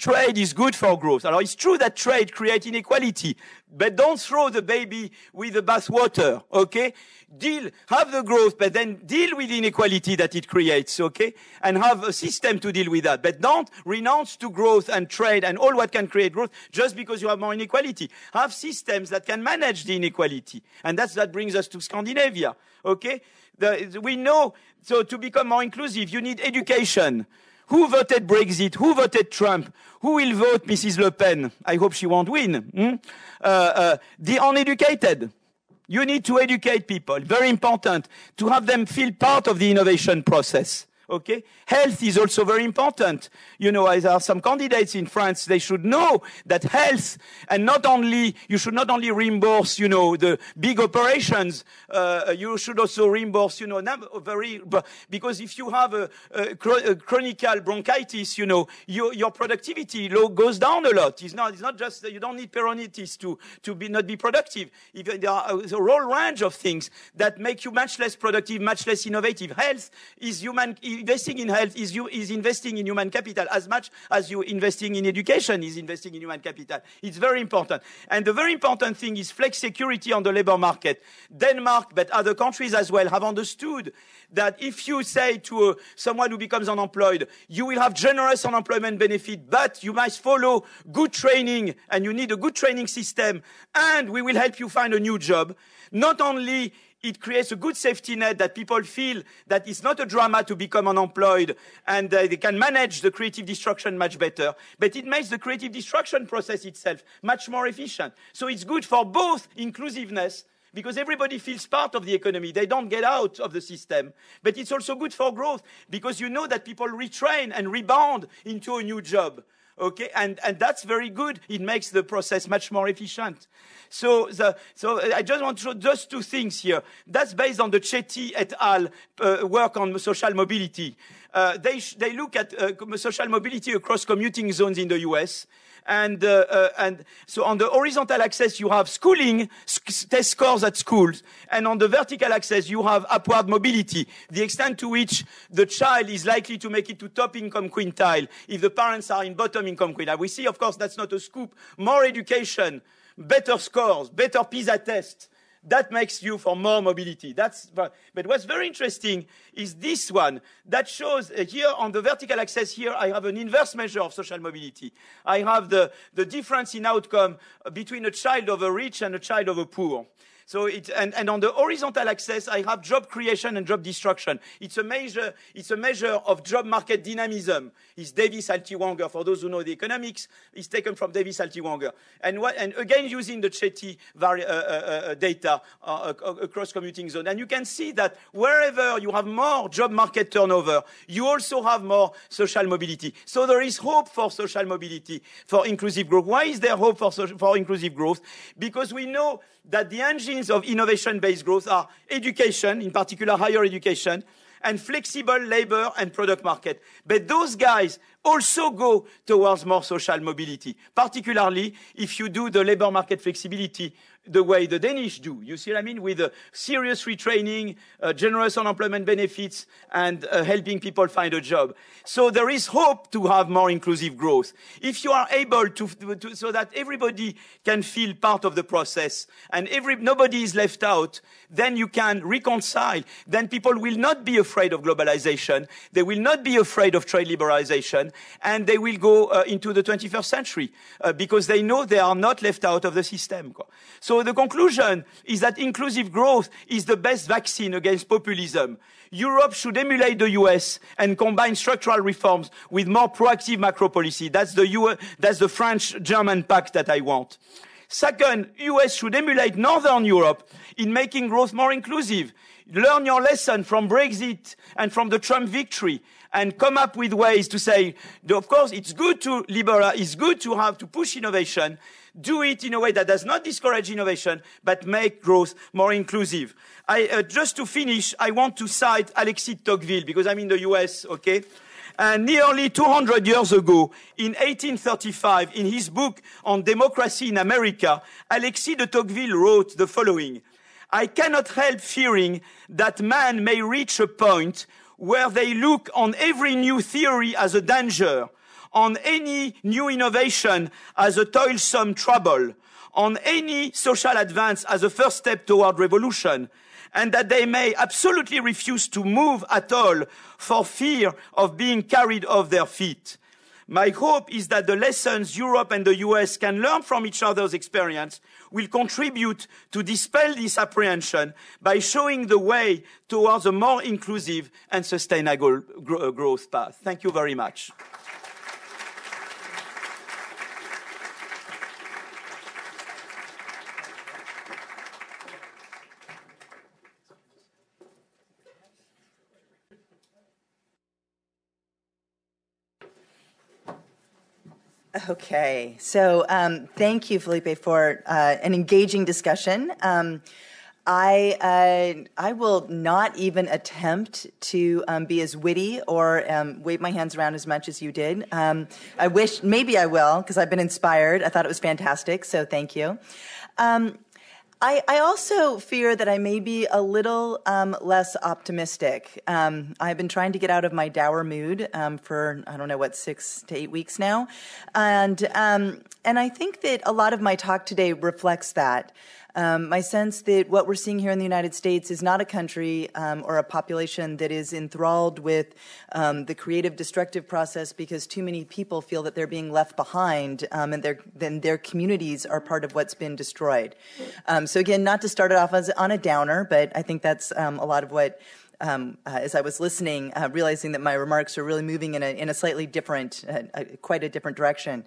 Speaker 5: trade is good for growth. Alors, it's true that trade creates inequality, but don't throw the baby with the bathwater, okay? Deal, have the growth, but then deal with the inequality that it creates, okay? And have a system to deal with that. But don't renounce to growth and trade and all what can create growth just because you have more inequality. Have systems that can manage the inequality. And that's, that brings us to Scandinavia, okay? The, we know, so to become more inclusive, you need education. Who voted Brexit? Who voted Trump? Who will vote Missus Le Pen? I hope she won't win. Hmm? Uh, uh, the uneducated. You need to educate people. Very important to have them feel part of the innovation process. Okay? Health is also very important. You know, as there are some candidates in France, they should know that health, and not only, you should not only reimburse, you know, the big operations, uh, you should also reimburse, you know, very, because if you have a, a, a chronic bronchitis, you know, your, your productivity goes down a lot. It's not, it's not just, you don't need peritonitis to, to be, not be productive. Even there are a, a whole range of things that make you much less productive, much less innovative. Health is human, investing in health is, you, is investing in human capital as much as you investing in education is investing in human capital. It's very important. And the very important thing is flex security on the labor market. Denmark, but other countries as well, have understood that if you say to uh, someone who becomes unemployed, you will have generous unemployment benefit, but you must follow good training, and you need a good training system, and we will help you find a new job. Not only it creates a good safety net that people feel that it's not a drama to become unemployed and uh, they can manage the creative destruction much better, but it makes the creative destruction process itself much more efficient. So it's good for both inclusiveness, because everybody feels part of the economy. They don't get out of the system. But it's also good for growth, because you know that people retrain and rebound into a new job. Okay, and, and that's very good. It makes the process much more efficient. So, the, so I just want to show just two things here. That's based on the Chetty et al. Uh, work on social mobility. Uh, they, they look at uh, social mobility across commuting zones in the U S. And, uh, uh, and so on the horizontal axis, you have schooling, test scores at schools. And on the vertical axis, you have upward mobility, the extent to which the child is likely to make it to top income quintile if the parents are in bottom income quintile. We see, of course, that's not a scoop. More education, better scores, better PISA tests. That makes you for more mobility. That's, but what's very interesting is this one that shows uh, here on the vertical axis here, I have an inverse measure of social mobility. I have the, the difference in outcome between a child of a rich and a child of a poor. So it, and, and on the horizontal axis, I have job creation and job destruction. It's a measure, it's a measure of job market dynamism. It's Davis-Altiwanger. For those who know the economics, it's taken from Davis-Altiwanger. And, what, and again, using the Chetty vari, uh, uh, uh, data uh, across commuting zone. And you can see that wherever you have more job market turnover, you also have more social mobility. So there is hope for social mobility, for inclusive growth. Why is there hope for, social, for inclusive growth? Because we know that the engines of innovation-based growth are education, in particular higher education, and flexible labor and product market. But those guys also go towards more social mobility, particularly if you do the labor market flexibility the way the Danish do. You see what I mean? With uh, serious retraining, uh, generous unemployment benefits, and uh, helping people find a job. So there is hope to have more inclusive growth. If you are able to, to so that everybody can feel part of the process and every, nobody is left out, then you can reconcile. Then people will not be afraid of globalization. They will not be afraid of trade liberalization, and they will go uh, into the twenty-first century uh, because they know they are not left out of the system. So the conclusion is that inclusive growth is the best vaccine against populism. Europe should emulate the U S and combine structural reforms with more proactive macro policy. That's the, U S, that's the French-German pact that I want. Second, U S should emulate Northern Europe in making growth more inclusive. Learn your lesson from Brexit and from the Trump victory, and come up with ways to say, of course, it's good to liberalize, it's good to have to push innovation. Do it in a way that does not discourage innovation, but make growth more inclusive. I, uh, just to finish, I want to cite Alexis de Tocqueville, because I'm in the U S, okay? And nearly two hundred years ago, in eighteen thirty-five, in his book on democracy in America, Alexis de Tocqueville wrote the following: I cannot help fearing that man may reach a point where they look on every new theory as a danger, on any new innovation as a toilsome trouble, on any social advance as a first step toward revolution, and that they may absolutely refuse to move at all for fear of being carried off their feet. My hope is that the lessons Europe and the U S can learn from each other's experience will contribute to dispel this apprehension by showing the way towards a more inclusive and sustainable growth path. Thank you very much.
Speaker 6: Okay, so um, thank you, Felipe, for uh, an engaging discussion. Um, I uh, I will not even attempt to um, be as witty or um, wave my hands around as much as you did. Um, I wish, maybe I will, because I've been inspired. I thought it was fantastic, so thank you. Um, I, I also fear that I may be a little um, less optimistic. Um, I've been trying to get out of my dour mood um, for, I don't know, what, six to eight weeks now. And, um, and I think that a lot of my talk today reflects that. Um, my sense that what we're seeing here in the United States is not a country um, or a population that is enthralled with um, the creative destructive process because too many people feel that they're being left behind um, and their, then their communities are part of what's been destroyed. Um, so again, not to start it off as on a downer, but I think that's um, a lot of what Um, uh, as I was listening, uh, realizing that my remarks are really moving in a, in a slightly different, uh, uh, quite a different direction.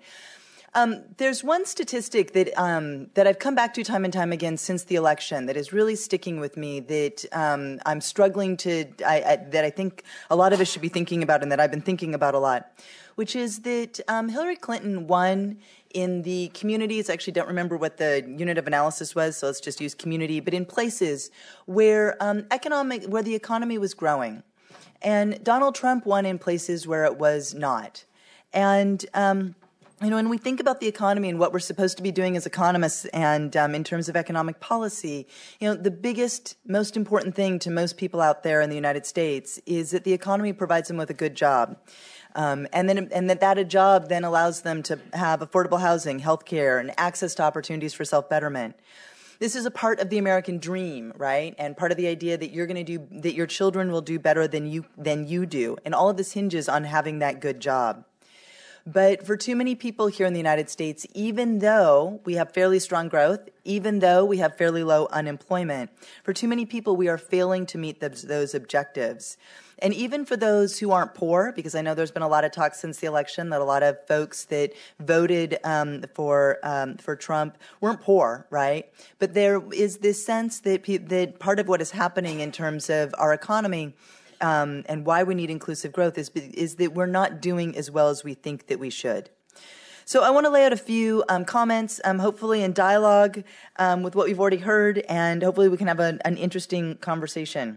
Speaker 6: Um, there's one statistic that um, that I've come back to time and time again since the election that is really sticking with me. That um, I'm struggling to, I, I, that I think a lot of us should be thinking about, and that I've been thinking about a lot, which is that um, Hillary Clinton won in the communities. I actually don't remember what the unit of analysis was, so let's just use community. But in places where um, economic, where the economy was growing, and Donald Trump won in places where it was not, and um, You know, when we think about the economy and what we're supposed to be doing as economists and um, in terms of economic policy, you know, the biggest, most important thing to most people out there in the United States is that the economy provides them with a good job. Um, and then, and that that a job then allows them to have affordable housing, health care, and access to opportunities for self-betterment. This is a part of the American dream, right? And part of the idea that you're going to do, that your children will do better than you, than you do. And all of this hinges on having that good job. But for too many people here in the United States, even though we have fairly strong growth, even though we have fairly low unemployment, for too many people we are failing to meet those, those objectives. And even for those who aren't poor, because I know there's been a lot of talk since the election that a lot of folks that voted um, for um, for Trump weren't poor, right? But there is this sense that pe- that part of what is happening in terms of our economy Um, and why we need inclusive growth is, is that we're not doing as well as we think that we should. So I want to lay out a few um, comments, um, hopefully in dialogue um, with what we've already heard, and hopefully we can have a, an interesting conversation.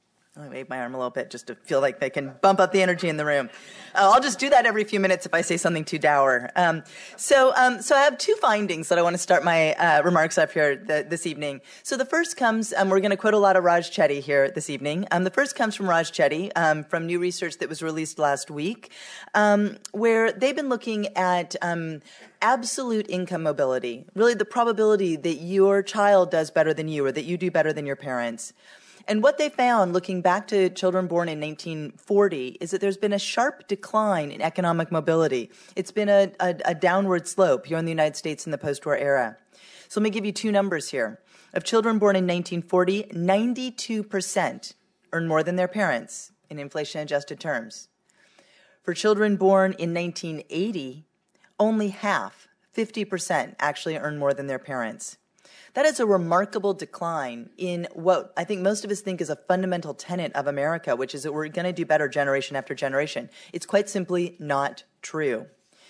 Speaker 6: I wave my arm a little bit just to feel like they can bump up the energy in the room. Uh, I'll just do that every few minutes if I say something too dour. Um, so, um, so I have two findings that I want to start my uh, remarks up here th- this evening. So the first comes, um, we're going to quote a lot of Raj Chetty here this evening. Um, the first comes from Raj Chetty um, from new research that was released last week, um, where they've been looking at um, absolute income mobility, really the probability that your child does better than you or that you do better than your parents. And what they found, looking back to children born in nineteen forty, is that there's been a sharp decline in economic mobility. It's been a, a, a downward slope here in the United States in the post-war era. So let me give you two numbers here. Of children born in nineteen forty, ninety-two percent earn more than their parents in inflation-adjusted terms. For children born in nineteen eighty, only half, fifty percent, actually earn more than their parents. That is a remarkable decline in what I think most of us think is a fundamental tenet of America, which is that we're going to do better generation after generation. It's quite simply not true.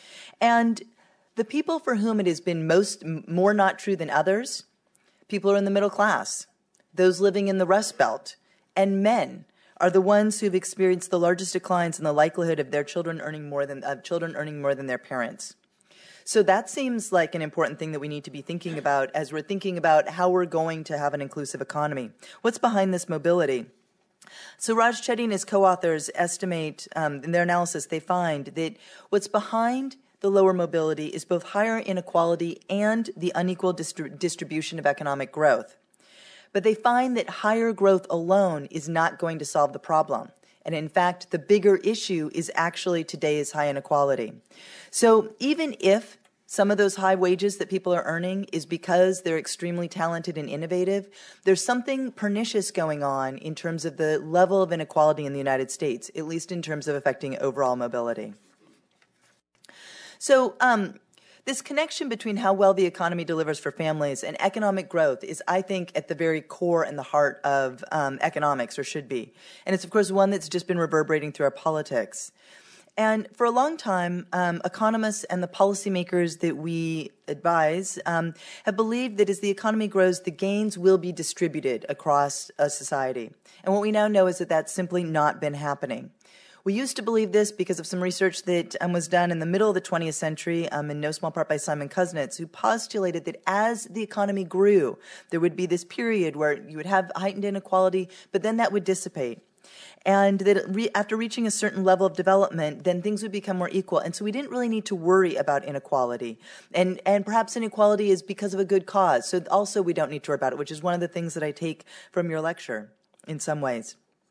Speaker 6: And the people for whom it has been most more not true than others, people are in the middle class, those living in the Rust Belt, and men are the ones who've experienced the largest declines in the likelihood of their children earning more than of children earning more than their parents. So that seems like an important thing that we need to be thinking about as we're thinking about how we're going to have an inclusive economy. What's behind this mobility? So Raj Chetty and his co-authors estimate, um, in their analysis, they find that what's behind the lower mobility is both higher inequality and the unequal distri- distribution of economic growth. But they find that higher growth alone is not going to solve the problem. And in fact, the bigger issue is actually today's high inequality. So even if some of those high wages that people are earning is because they're extremely talented and innovative, there's something pernicious going on in terms of the level of inequality in the United States, at least in terms of affecting overall mobility. So um, this connection between how well the economy delivers for families and economic growth is, I think, at the very core and the heart of um, economics, or should be. And it's, of course, one that's just been reverberating through our politics. And for a long time, um, economists and the policymakers that we advise um, have believed that as the economy grows, the gains will be distributed across a society. And what we now know is that that's simply not been happening. We used to believe this because of some research that um, was done in the middle of the twentieth century, um, in no small part by Simon Kuznets, who postulated that as the economy grew, there would be this period where you would have heightened inequality, but then that would dissipate. And that re- after reaching a certain level of development, then things would become more equal. And so we didn't really need to worry about inequality. And and perhaps inequality is because of a good cause. So also we don't need to worry about it, which is one of the things that I take from your lecture in some ways.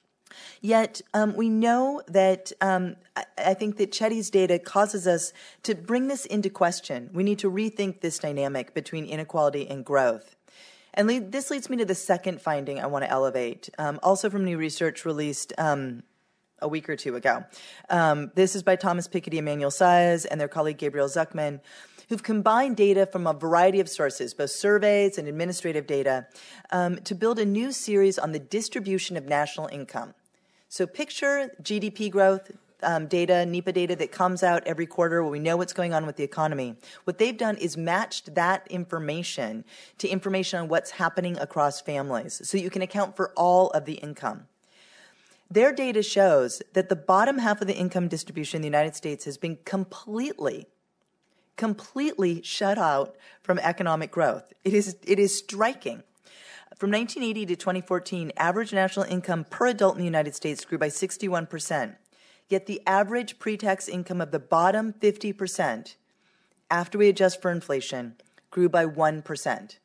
Speaker 6: Yet um, we know that um, I, I think that Chetty's data causes us to bring this into question. We need to rethink this dynamic between inequality and growth. And lead, this leads me to the second finding I want to elevate, um, also from new research released um, a week or two ago. Um, this is by Thomas Piketty, Emmanuel Saez, and their colleague Gabriel Zuckman, who've combined data from a variety of sources, both surveys and administrative data, um, to build a new series on the distribution of national income. So picture G D P growth, Um, data, N E P A data that comes out every quarter where we know what's going on with the economy. What they've done is matched that information to information on what's happening across families, so you can account for all of the income. Their data shows that the bottom half of the income distribution in the United States has been completely, completely shut out from economic growth. It is, it is striking. From nineteen eighty to twenty fourteen, average national income per adult in the United States grew by sixty-one percent. Yet the average pre-tax income of the bottom fifty percent, after we adjust for inflation, grew by one percent.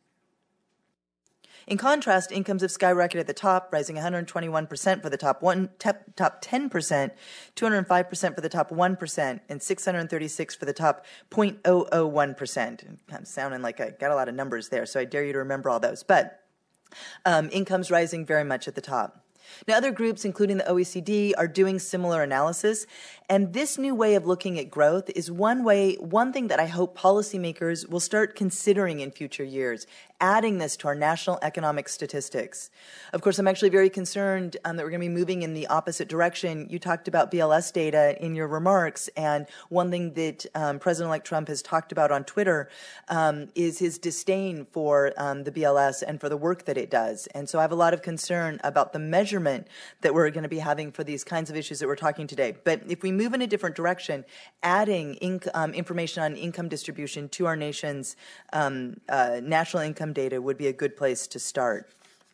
Speaker 6: In contrast, incomes have skyrocketed at the top, rising one hundred twenty-one percent for the top one, top ten percent, two hundred five percent for the top one percent, and six hundred thirty-six for the top zero point zero zero one percent. I'm sounding like I got a lot of numbers there, so I dare you to remember all those. But um, incomes rising very much at the top. Now, other groups, including the O E C D, are doing similar analysis, and this new way of looking at growth is one way, one thing that I hope policymakers will start considering in future years, adding this to our national economic statistics. Of course, I'm actually very concerned um, that we're going to be moving in the opposite direction. You talked about B L S data in your remarks, and one thing that um, President-elect Trump has talked about on Twitter um, is his disdain for um, the B L S and for the work that it does. And so I have a lot of concern about the measurement that we're going to be having for these kinds of issues that we're talking today. But if we move in a different direction, adding inc- um, information on income distribution to our nation's um, uh, national income data would be a good place to start.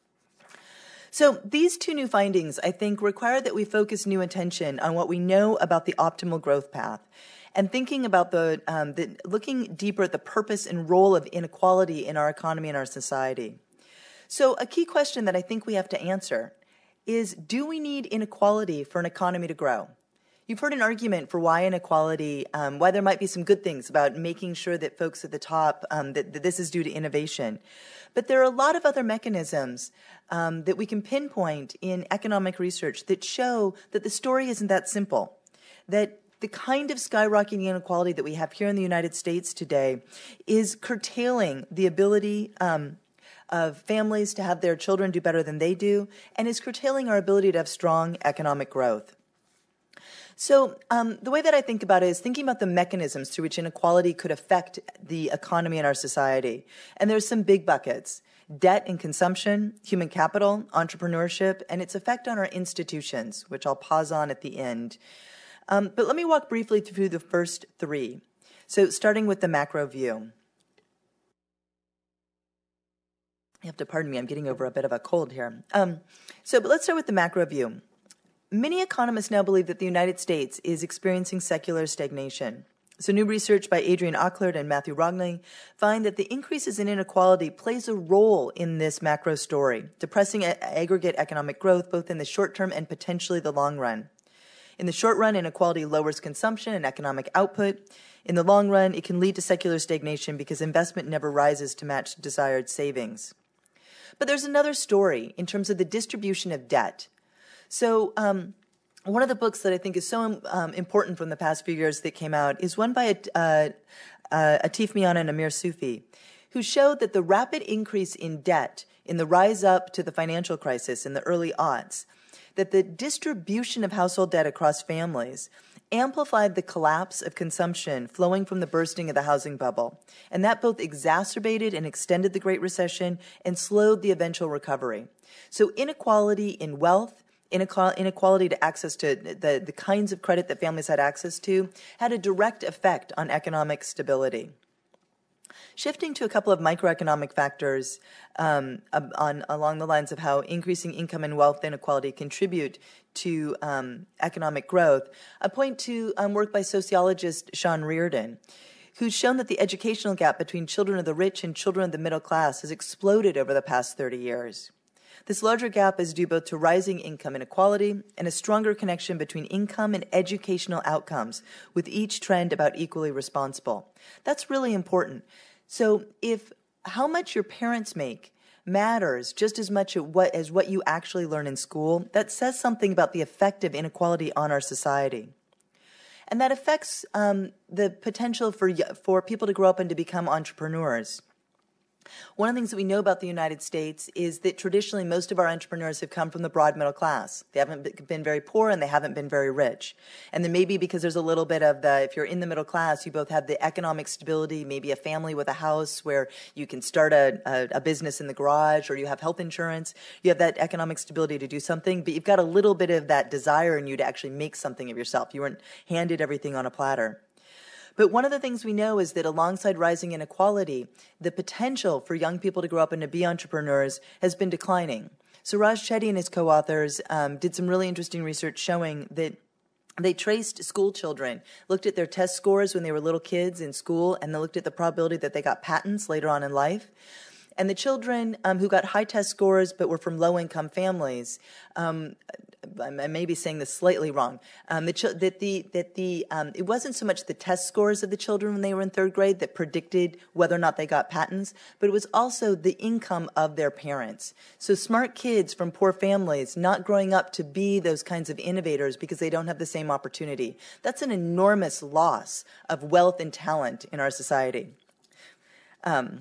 Speaker 6: So these two new findings, I think, require that we focus new attention on what we know about the optimal growth path, and thinking about the, um, the looking deeper at the purpose and role of inequality in our economy and our society. So a key question that I think we have to answer is, do we need inequality for an economy to grow? You've heard an argument for why inequality, um, why there might be some good things about making sure that folks at the top, um, that, that this is due to innovation. But there are a lot of other mechanisms um, that we can pinpoint in economic research that show that the story isn't that simple, that the kind of skyrocketing inequality that we have here in the United States today is curtailing the ability um, of families to have their children do better than they do, and is curtailing our ability to have strong economic growth. So um, the way that I think about it is thinking about the mechanisms through which inequality could affect the economy and our society. And there's some big buckets: debt and consumption, human capital, entrepreneurship, and its effect on our institutions, which I'll pause on at the end. Um, but let me walk briefly through the first three. So starting with the macro view. You have to pardon me, I'm getting over a bit of a cold here. Um, so, but let's start with the macro view. Many economists now believe that the United States is experiencing secular stagnation. So new research by Adrian Auclair and Matthew Rogney find that the increases in inequality plays a role in this macro story, depressing a- aggregate economic growth both in the short term and potentially the long run. In the short run, inequality lowers consumption and economic output. In the long run, it can lead to secular stagnation because investment never rises to match desired savings. But there's another story in terms of the distribution of debt. So um, one of the books that I think is so um, important from the past few years that came out is one by uh, uh, Atif Miana and Amir Sufi, who showed that the rapid increase in debt in the rise up to the financial crisis in the early aughts, that the distribution of household debt across families amplified the collapse of consumption flowing from the bursting of the housing bubble. And that both exacerbated and extended the Great Recession and slowed the eventual recovery. So inequality in wealth, inequality to access to the, the kinds of credit that families had access to, had a direct effect on economic stability. Shifting to a couple of microeconomic factors um, on, along the lines of how increasing income and wealth inequality contribute to um, economic growth, I point to um, work by sociologist Sean Reardon, who's shown that the educational gap between children of the rich and children of the middle class has exploded over the past thirty years. This larger gap is due both to rising income inequality and a stronger connection between income and educational outcomes, with each trend about equally responsible. That's really important. So if how much your parents make matters just as much as what, as what you actually learn in school, that says something about the effect of inequality on our society. And that affects um, the potential for, for people to grow up and to become entrepreneurs. One of the things that we know about the United States is that traditionally most of our entrepreneurs have come from the broad middle class. They haven't been very poor and they haven't been very rich. And then maybe because there's a little bit of the, if you're in the middle class, you both have the economic stability, maybe a family with a house where you can start a, a, a business in the garage, or you have health insurance. You have that economic stability to do something, but you've got a little bit of that desire in you to actually make something of yourself. You weren't handed everything on a platter. But one of the things we know is that alongside rising inequality, the potential for young people to grow up and to be entrepreneurs has been declining. So Raj Chetty and his co-authors um, did some really interesting research showing that they traced school children, looked at their test scores when they were little kids in school, and they looked at the probability that they got patents later on in life. And the children um, who got high test scores but were from low-income families, um, I may be saying this slightly wrong, um, the ch- that the that the um, it wasn't so much the test scores of the children when they were in third grade that predicted whether or not they got patents, but it was also the income of their parents. So smart kids from poor families not growing up to be those kinds of innovators because they don't have the same opportunity. That's an enormous loss of wealth and talent in our society. Um,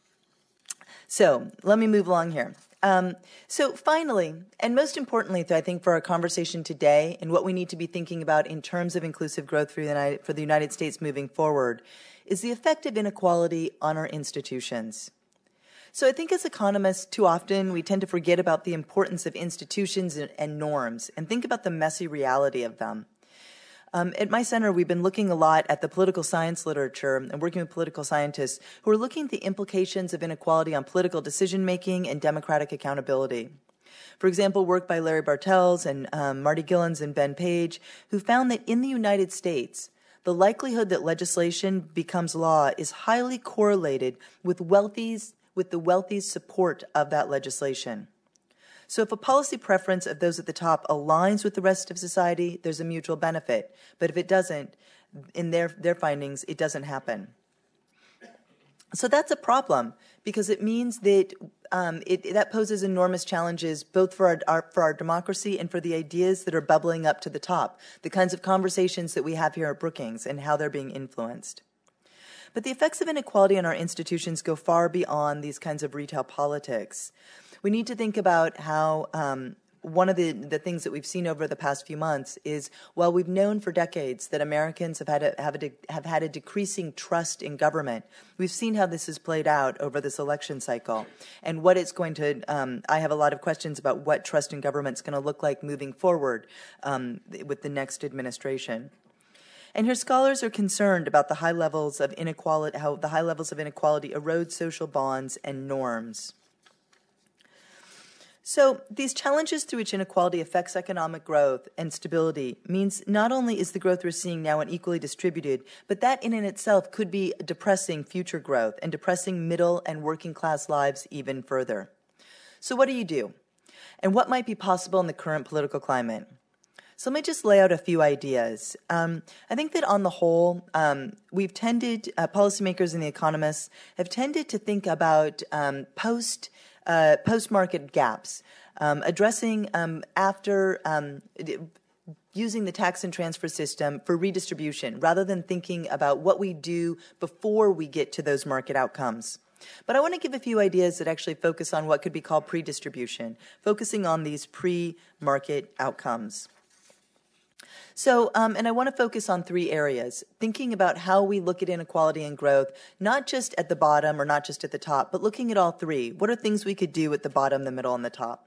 Speaker 6: So let me move along here. Um, so finally, and most importantly, I think for our conversation today and what we need to be thinking about in terms of inclusive growth for the United, for the United States moving forward, is the effect of inequality on our institutions. So I think as economists, too often we tend to forget about the importance of institutions and, and norms and think about the messy reality of them. Um, at my center, we've been looking a lot at the political science literature and working with political scientists who are looking at the implications of inequality on political decision-making and democratic accountability. For example, work by Larry Bartels and um, Marty Gillens and Ben Page, who found that in the United States, the likelihood that legislation becomes law is highly correlated with wealthy's, with the wealthy's support of that legislation. So if a policy preference of those at the top aligns with the rest of society, there's a mutual benefit. But if it doesn't, in their, their findings, it doesn't happen. So that's a problem because it means that um, it, that poses enormous challenges both for our, our, for our democracy and for the ideas that are bubbling up to the top, the kinds of conversations that we have here at Brookings and how they're being influenced. But the effects of inequality on our institutions go far beyond these kinds of retail politics. We need to think about how um, one of the, the things that we've seen over the past few months is while we've known for decades that Americans have had a, have, a, have had a decreasing trust in government, we've seen how this has played out over this election cycle and what it's going to, um, I have a lot of questions about what trust in government is going to look like moving forward um, with the next administration. And here scholars are concerned about the high levels of inequality, how the high levels of inequality erode social bonds and norms. So these challenges through which inequality affects economic growth and stability means not only is the growth we're seeing now unequally distributed, but that in and itself could be depressing future growth and depressing middle and working class lives even further. So what do you do? And what might be possible in the current political climate? So let me just lay out a few ideas. Um, I think that on the whole, um, we've tended, uh, policymakers and the economists have tended to think about um, post Uh, post-market gaps, um, addressing um, after um, using the tax and transfer system for redistribution rather than thinking about what we do before we get to those market outcomes. But I want to give a few ideas that actually focus on what could be called pre-distribution, focusing on these pre-market outcomes. So, um, and I want to focus on three areas, thinking about how we look at inequality and growth, not just at the bottom or not just at the top, but looking at all three. What are things we could do at the bottom, the middle, and the top?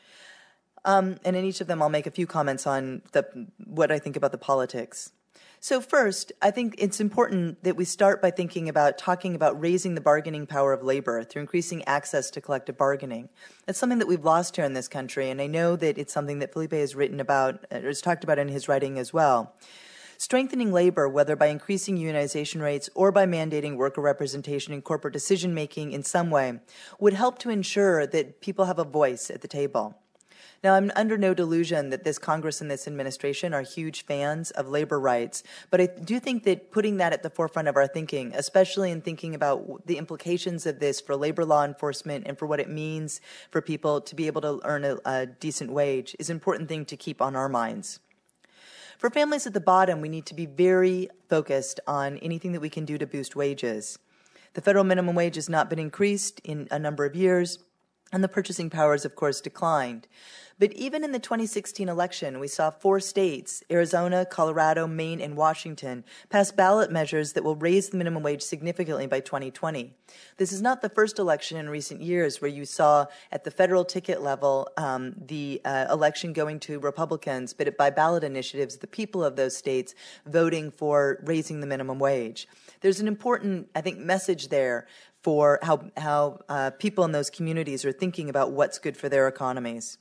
Speaker 6: Um, and in each of them, I'll make a few comments on the, what I think about the politics. So first, I think it's important that we start by thinking about talking about raising the bargaining power of labor through increasing access to collective bargaining. That's something that we've lost here in this country, and I know that it's something that Felipe has written about, or has talked about in his writing as well. Strengthening labor, whether by increasing unionization rates or by mandating worker representation in corporate decision-making in some way, would help to ensure that people have a voice at the table. Now, I'm under no delusion that this Congress and this administration are huge fans of labor rights, but I do think that putting that at the forefront of our thinking, especially in thinking about the implications of this for labor law enforcement and for what it means for people to be able to earn a, a decent wage, is an important thing to keep on our minds. For families at the bottom, we need to be very focused on anything that we can do to boost wages. The federal minimum wage has not been increased in a number of years, and the purchasing power has, of course, declined. But even in the twenty sixteen election, we saw four states, Arizona, Colorado, Maine, and Washington, pass ballot measures that will raise the minimum wage significantly by twenty twenty. This is not the first election in recent years where you saw at the federal ticket level um, the uh, election going to Republicans, but by ballot initiatives, the people of those states voting for raising the minimum wage. There's an important, I think, message there for how, how uh, people in those communities are thinking about what's good for their economies.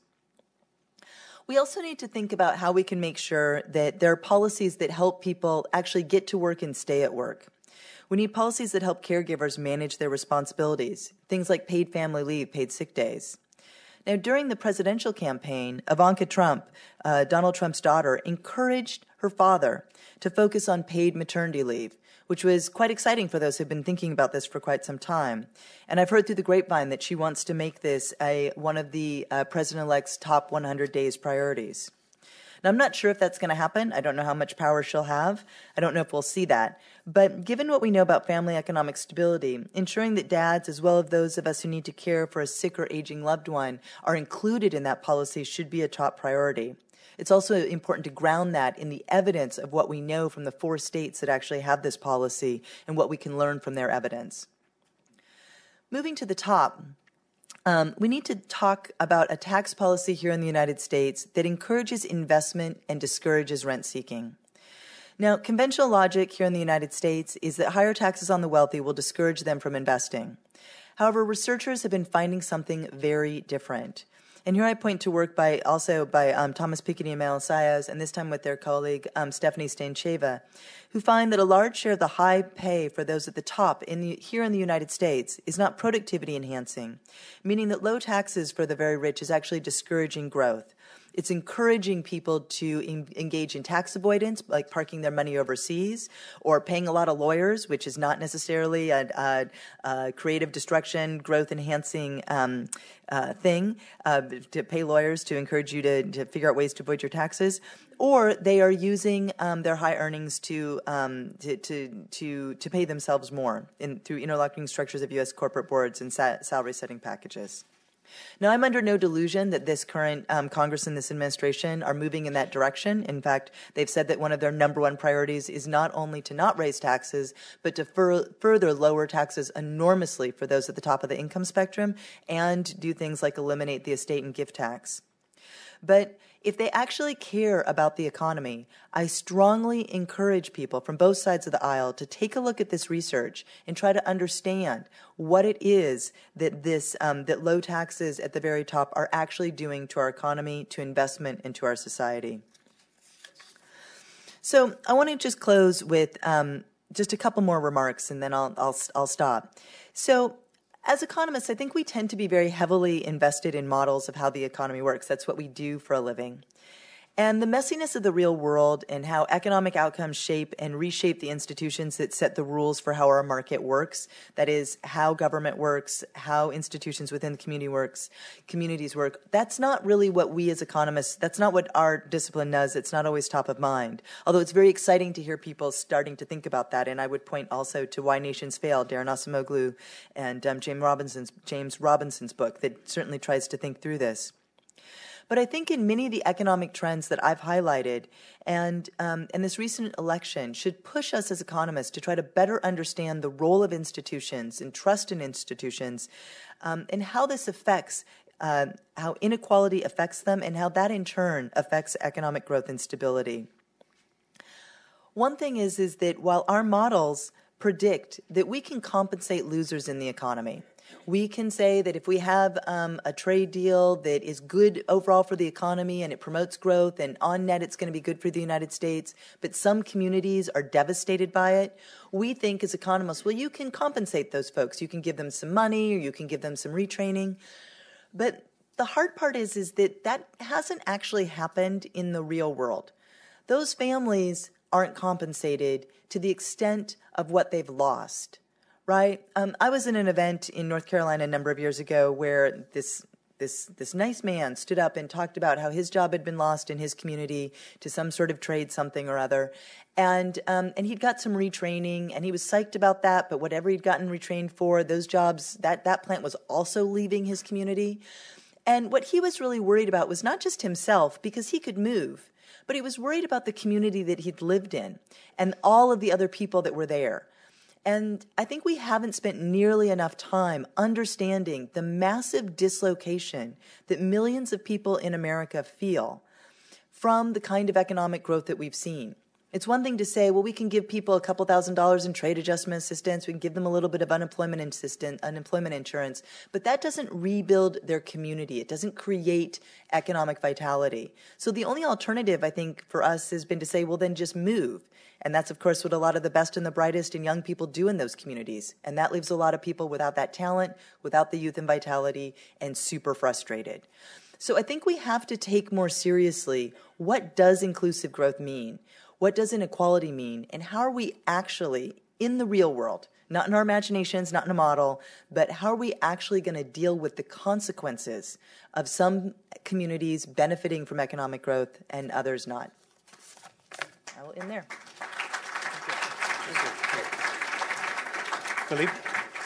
Speaker 6: We also need to think about how we can make sure that there are policies that help people actually get to work and stay at work. We need policies that help caregivers manage their responsibilities, things like paid family leave, paid sick days. Now, during the presidential campaign, Ivanka Trump, uh, Donald Trump's daughter, encouraged her father to focus on paid maternity leave, which was quite exciting for those who have been thinking about this for quite some time. And I've heard through the grapevine that she wants to make this a, one of the uh, President-elect's top one hundred days priorities. Now, I'm not sure if that's going to happen. I don't know how much power she'll have. I don't know if we'll see that. But given what we know about family economic stability, ensuring that dads, as well as those of us who need to care for a sick or aging loved one, are included in that policy should be a top priority. It's also important to ground that in the evidence of what we know from the four states that actually have this policy and what we can learn from their evidence. Moving to the top, um, we need to talk about a tax policy here in the United States that encourages investment and discourages rent-seeking. Now, conventional logic here in the United States is that higher taxes on the wealthy will discourage them from investing. However, researchers have been finding something very different. And here I point to work by also by um, Thomas Piketty and Mel Sayas, and this time with their colleague um, Stephanie Stancheva, who find that a large share of the high pay for those at the top in the, here in the United States is not productivity enhancing, meaning that low taxes for the very rich is actually discouraging growth. It's encouraging people to en- engage in tax avoidance, like parking their money overseas, or paying a lot of lawyers, which is not necessarily a, a, a creative destruction, growth-enhancing um, uh, thing, uh, to pay lawyers to encourage you to, to figure out ways to avoid your taxes. Or they are using um, their high earnings to, um, to to to to pay themselves more in, through interlocking structures of U S corporate boards and sa- salary-setting packages. Now, I'm under no delusion that this current um, Congress and this administration are moving in that direction. In fact, they've said that one of their number one priorities is not only to not raise taxes, but to fur- further lower taxes enormously for those at the top of the income spectrum and do things like eliminate the estate and gift tax. But if they actually care about the economy, I strongly encourage people from both sides of the aisle to take a look at this research and try to understand what it is that this um, that low taxes at the very top are actually doing to our economy, to investment, and to our society. So I want to just close with um, just a couple more remarks, and then I'll I'll I'll stop. So, as economists, I think we tend to be very heavily invested in models of how the economy works. That's what we do for a living. And the messiness of the real world and how economic outcomes shape and reshape the institutions that set the rules for how our market works, that is, how government works, how institutions within the community works, communities work, that's not really what we as economists, that's not what our discipline does. It's not always top of mind. Although it's very exciting to hear people starting to think about that. And I would point also to Why Nations Fail, Darren Acemoglu and um, James Robinson's, James Robinson's book that certainly tries to think through this. But I think in many of the economic trends that I've highlighted and, um, and this recent election should push us as economists to try to better understand the role of institutions and trust in institutions um, and how this affects, uh, how inequality affects them and how that in turn affects economic growth and stability. One thing is, is that while our models predict that we can compensate losers in the economy, we can say that if we have um, a trade deal that is good overall for the economy and it promotes growth and on net it's going to be good for the United States, but some communities are devastated by it, we think as economists, well, you can compensate those folks. You can give them some money or you can give them some retraining. But the hard part is, is that that hasn't actually happened in the real world. Those families aren't compensated to the extent of what they've lost. Right. Um, I was in an event in North Carolina a number of years ago where this this this nice man stood up and talked about how his job had been lost in his community to some sort of trade something or other, and um, and he'd got some retraining and he was psyched about that. But whatever he'd gotten retrained for, those jobs, that that plant was also leaving his community. And what he was really worried about was not just himself, because he could move, but he was worried about the community that he'd lived in and all of the other people that were there. And I think we haven't spent nearly enough time understanding the massive dislocation that millions of people in America feel from the kind of economic growth that we've seen. It's one thing to say, well, we can give people a couple thousand dollars in trade adjustment assistance, we can give them a little bit of unemployment assistance, unemployment insurance, but that doesn't rebuild their community. It doesn't create economic vitality. So the only alternative, I think, for us has been to say, well, then just move. And that's, of course, what a lot of the best and the brightest and young people do in those communities. And that leaves a lot of people without that talent, without the youth and vitality, and super frustrated. So I think we have to take more seriously, what does inclusive growth mean? What does inequality mean? And how are we actually, in the real world, not in our imaginations, not in a model, but how are we actually going to deal with the consequences of some communities benefiting from economic growth and others not? I will end there.
Speaker 3: Philippe?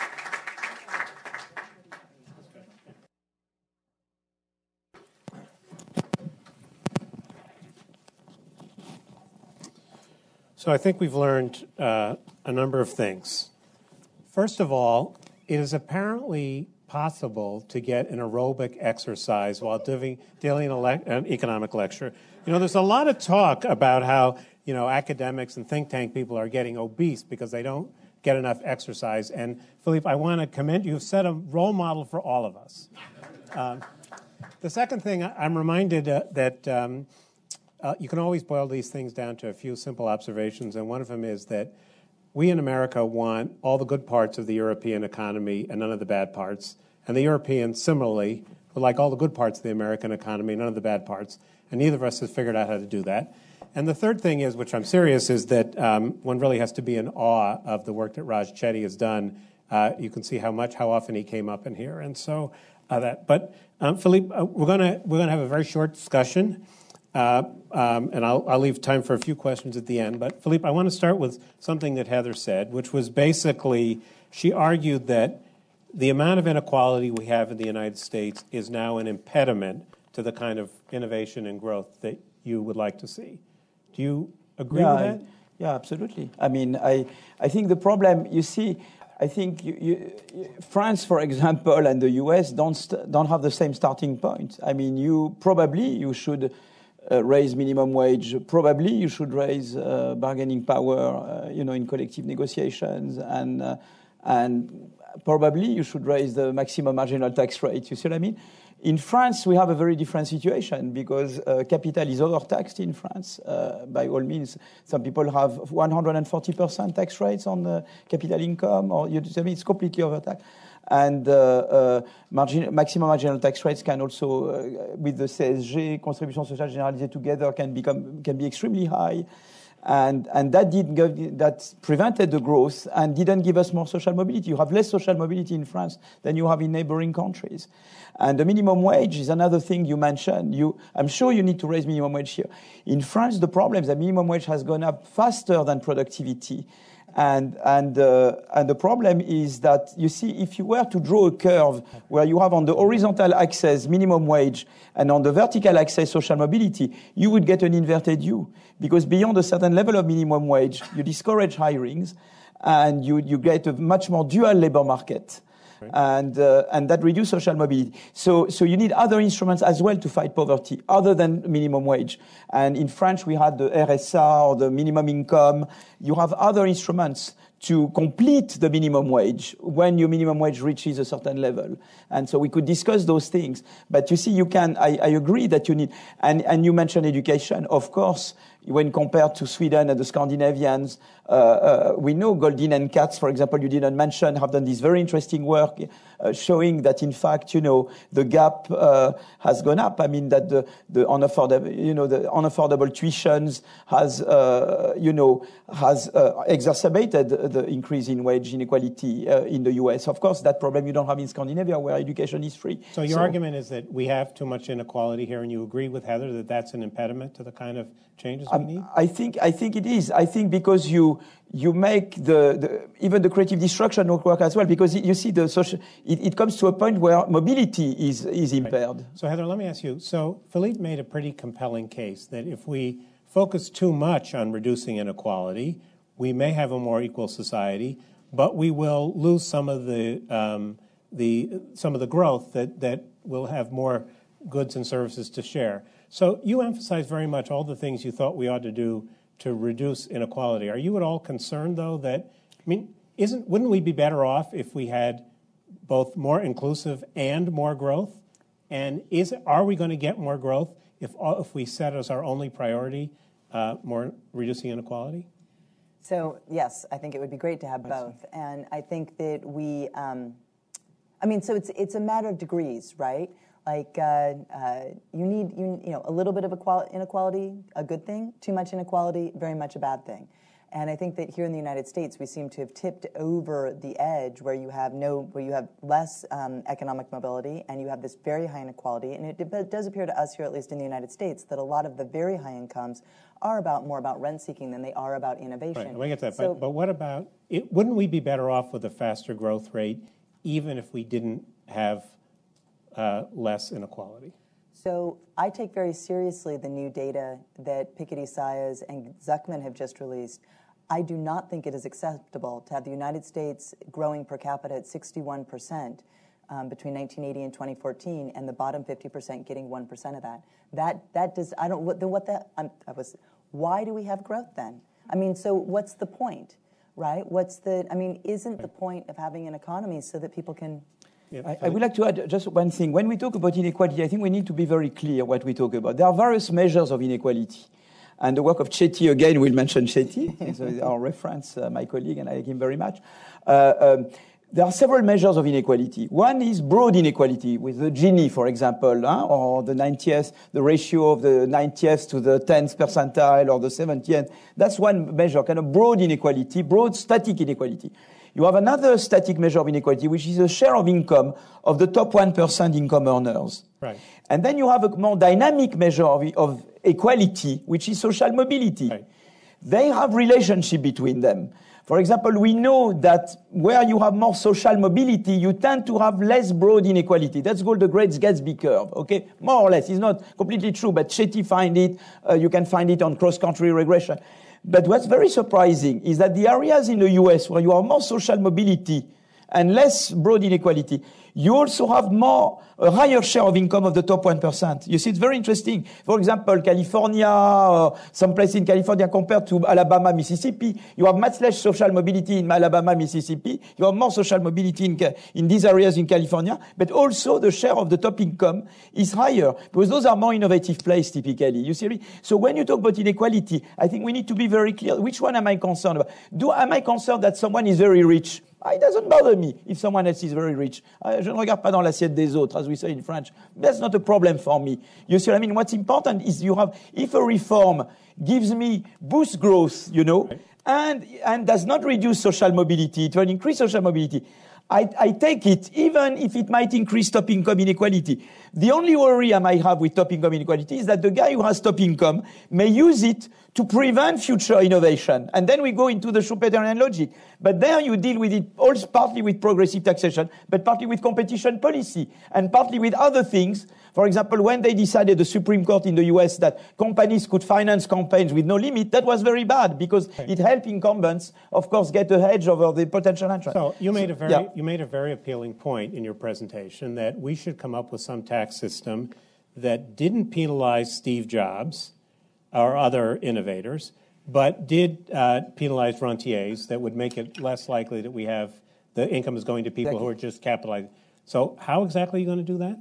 Speaker 7: So I think we've learned uh, a number of things. First of all, it is apparently possible to get an aerobic exercise while doing, dealing an economic lecture. You know, there's a lot of talk about how, you know, academics and think tank people are getting obese because they don't get enough exercise. And, Philippe, I want to commend you. You've set a role model for all of us. Um, the second thing, I'm reminded uh, that um, uh, you can always boil these things down to a few simple observations, and one of them is that we in America want all the good parts of the European economy and none of the bad parts. And the Europeans, similarly, would like all the good parts of the American economy, none of the bad parts. And neither of us has figured out how to do that. And the third thing is, which I'm serious, is that um, one really has to be in awe of the work that Raj Chetty has done. Uh, you can see how much, how often he came up in here. And so uh, that, but um, Philippe, uh, we're gonna we're gonna have a very short discussion, uh, um, and I'll I'll leave time for a few questions at the end. But Philippe, I want to start with something that Heather said, which was basically she argued that the amount of inequality we have in the United States is now an impediment to the kind of innovation and growth that you would like to see. Do you agree
Speaker 5: yeah,
Speaker 7: with that?
Speaker 5: I, yeah, absolutely. I mean, I, I think the problem, you see, I think you, you, France, for example, and the U S don't st- don't have the same starting point. I mean, you probably you should uh, raise minimum wage. Probably you should raise uh, bargaining power, uh, you know, in collective negotiations, and uh, and probably you should raise the maximum marginal tax rate. You see what I mean? In France, we have a very different situation because uh, capital is overtaxed in France. Uh, by all means, some people have one hundred forty percent tax rates on uh, capital income, or you I mean, it's completely overtaxed. And uh, uh, margin, maximum marginal tax rates can also, uh, with the C S G, contribution sociale généralisée together, can become can be extremely high. And, and that did give, that prevented the growth and didn't give us more social mobility. You have less social mobility in France than you have in neighboring countries. And the minimum wage is another thing you mentioned. You, I'm sure you need to raise minimum wage here. In France, the problem is that minimum wage has gone up faster than productivity. And, and, uh, and the problem is that, you see, if you were to draw a curve where you have on the horizontal axis minimum wage and on the vertical axis social mobility, you would get an inverted U. Because beyond a certain level of minimum wage, you discourage hirings and you, you get a much more dual labor market. Right. And uh, and that reduces social mobility. So so you need other instruments as well to fight poverty, other than minimum wage. And in France, we had the R S A or the minimum income. You have other instruments to complete the minimum wage when your minimum wage reaches a certain level. And so we could discuss those things. But you see, you can, I, I agree that you need, and, and you mentioned education. Of course, when compared to Sweden and the Scandinavians, uh, uh, we know Goldin and Katz, for example, you didn't mention, have done this very interesting work uh, showing that, in fact, you know, the gap uh, has gone up. I mean, that the, the unaffordable, you know, the unaffordable tuitions has, uh, you know, has uh, exacerbated the increase in wage inequality uh, in the U S. Of course, that problem you don't have in Scandinavia, where education is free.
Speaker 7: So your
Speaker 5: so,
Speaker 7: argument is that we have too much inequality here, and you agree with Heather that that's an impediment to the kind of changes we need?
Speaker 5: I think I think it is. I think because you you make the, the even the creative destruction not work as well, because you see the social it, it comes to a point where mobility is is impaired.
Speaker 7: Right. So Heather, let me ask you. So Philippe made a pretty compelling case that if we focus too much on reducing inequality, we may have a more equal society, but we will lose some of the um, the some of the growth that that will have more goods and services to share. So you emphasize very much all the things you thought we ought to do to reduce inequality. Are you at all concerned, though, that, I mean, isn't wouldn't we be better off if we had both more inclusive and more growth? And is are we going to get more growth if if we set as our only priority uh, more reducing inequality?
Speaker 6: So yes, I think it would be great to have both, and I think that we, um, I mean, so it's it's a matter of degrees, right? Like uh, uh, you need you, you know a little bit of equality, inequality, a good thing. Too much inequality, very much a bad thing. And I think that here in the United States, we seem to have tipped over the edge where you have no, where you have less um, economic mobility, and you have this very high inequality. And it, it does appear to us here, at least in the United States, that a lot of the very high incomes are about more about rent seeking than they are about innovation.
Speaker 7: Right, we get that.
Speaker 6: So,
Speaker 7: but, but what about it? Wouldn't we be better off with a faster growth rate, even if we didn't have uh, less inequality?
Speaker 6: So I take very seriously the new data that Piketty-Sayers and Zuckman have just released. I do not think it is acceptable to have the United States growing per capita at sixty-one percent um, between nineteen eighty and twenty fourteen, and the bottom fifty percent getting one percent of that. That that does I don't what then what that I'm, I was. Why do we have growth then? I mean, so what's the point, right? What's the I mean, isn't the point of having an economy so that people can?
Speaker 5: Yeah, I, I would like to add just one thing. When we talk about inequality, I think we need to be very clear what we talk about. There are various measures of inequality. And the work of Chetty, again, we'll mention Chetty, so our reference, uh, my colleague, and I like him very much. Uh, um, there are several measures of inequality. One is broad inequality, with the Gini, for example, huh? or the ninetieth, the ratio of the ninetieth to the tenth percentile, or the seventieth. That's one measure, kind of broad inequality, broad static inequality. You have another static measure of inequality, which is the share of income of the top one percent income earners.
Speaker 7: Right.
Speaker 5: And then you have a more dynamic measure of, of equality, which is social mobility.
Speaker 7: Right.
Speaker 5: They have relationship between them. For example, we know that where you have more social mobility, you tend to have less broad inequality. That's called the Great Gatsby curve, okay? More or less. It's not completely true, but Chetty find it. Uh, you can find it on cross-country regression. But what's very surprising is that the areas in the U S where you have more social mobility and less broad inequality, you also have more, a higher share of income of the top one percent. You see, it's very interesting. For example, California, or some place in California compared to Alabama, Mississippi, you have much less social mobility in Alabama, Mississippi. You have more social mobility in, in these areas in California, but also the share of the top income is higher because those are more innovative places typically. You see, so when you talk about inequality, I think we need to be very clear. Which one am I concerned about? Do, am I concerned that someone is very rich? It doesn't bother me if someone else is very rich. Je ne regarde pas dans l'assiette des autres, as we say in French. That's not a problem for me. You see what I mean? What's important is you have, if a reform gives me boost growth, you know, right. and, and does not reduce social mobility, it will increase social mobility, I, I take it, even if it might increase top income inequality. The only worry I might have with top income inequality is that the guy who has top income may use it to prevent future innovation. And then we go into the Schumpeterian logic. But there you deal with it also partly with progressive taxation, but partly with competition policy, and partly with other things. For example, when they decided, the Supreme Court in the U S, that companies could finance campaigns with no limit, that was very bad because okay. it helped incumbents, of course, get a hedge over the potential entrant.
Speaker 7: So you made a very
Speaker 5: yeah.
Speaker 7: you made a very appealing point in your presentation that we should come up with some tax system that didn't penalize Steve Jobs or other innovators, but did uh, penalize rentiers that would make it less likely that we have the income is going to people exactly. who are just capitalizing. So how exactly are you going to do that?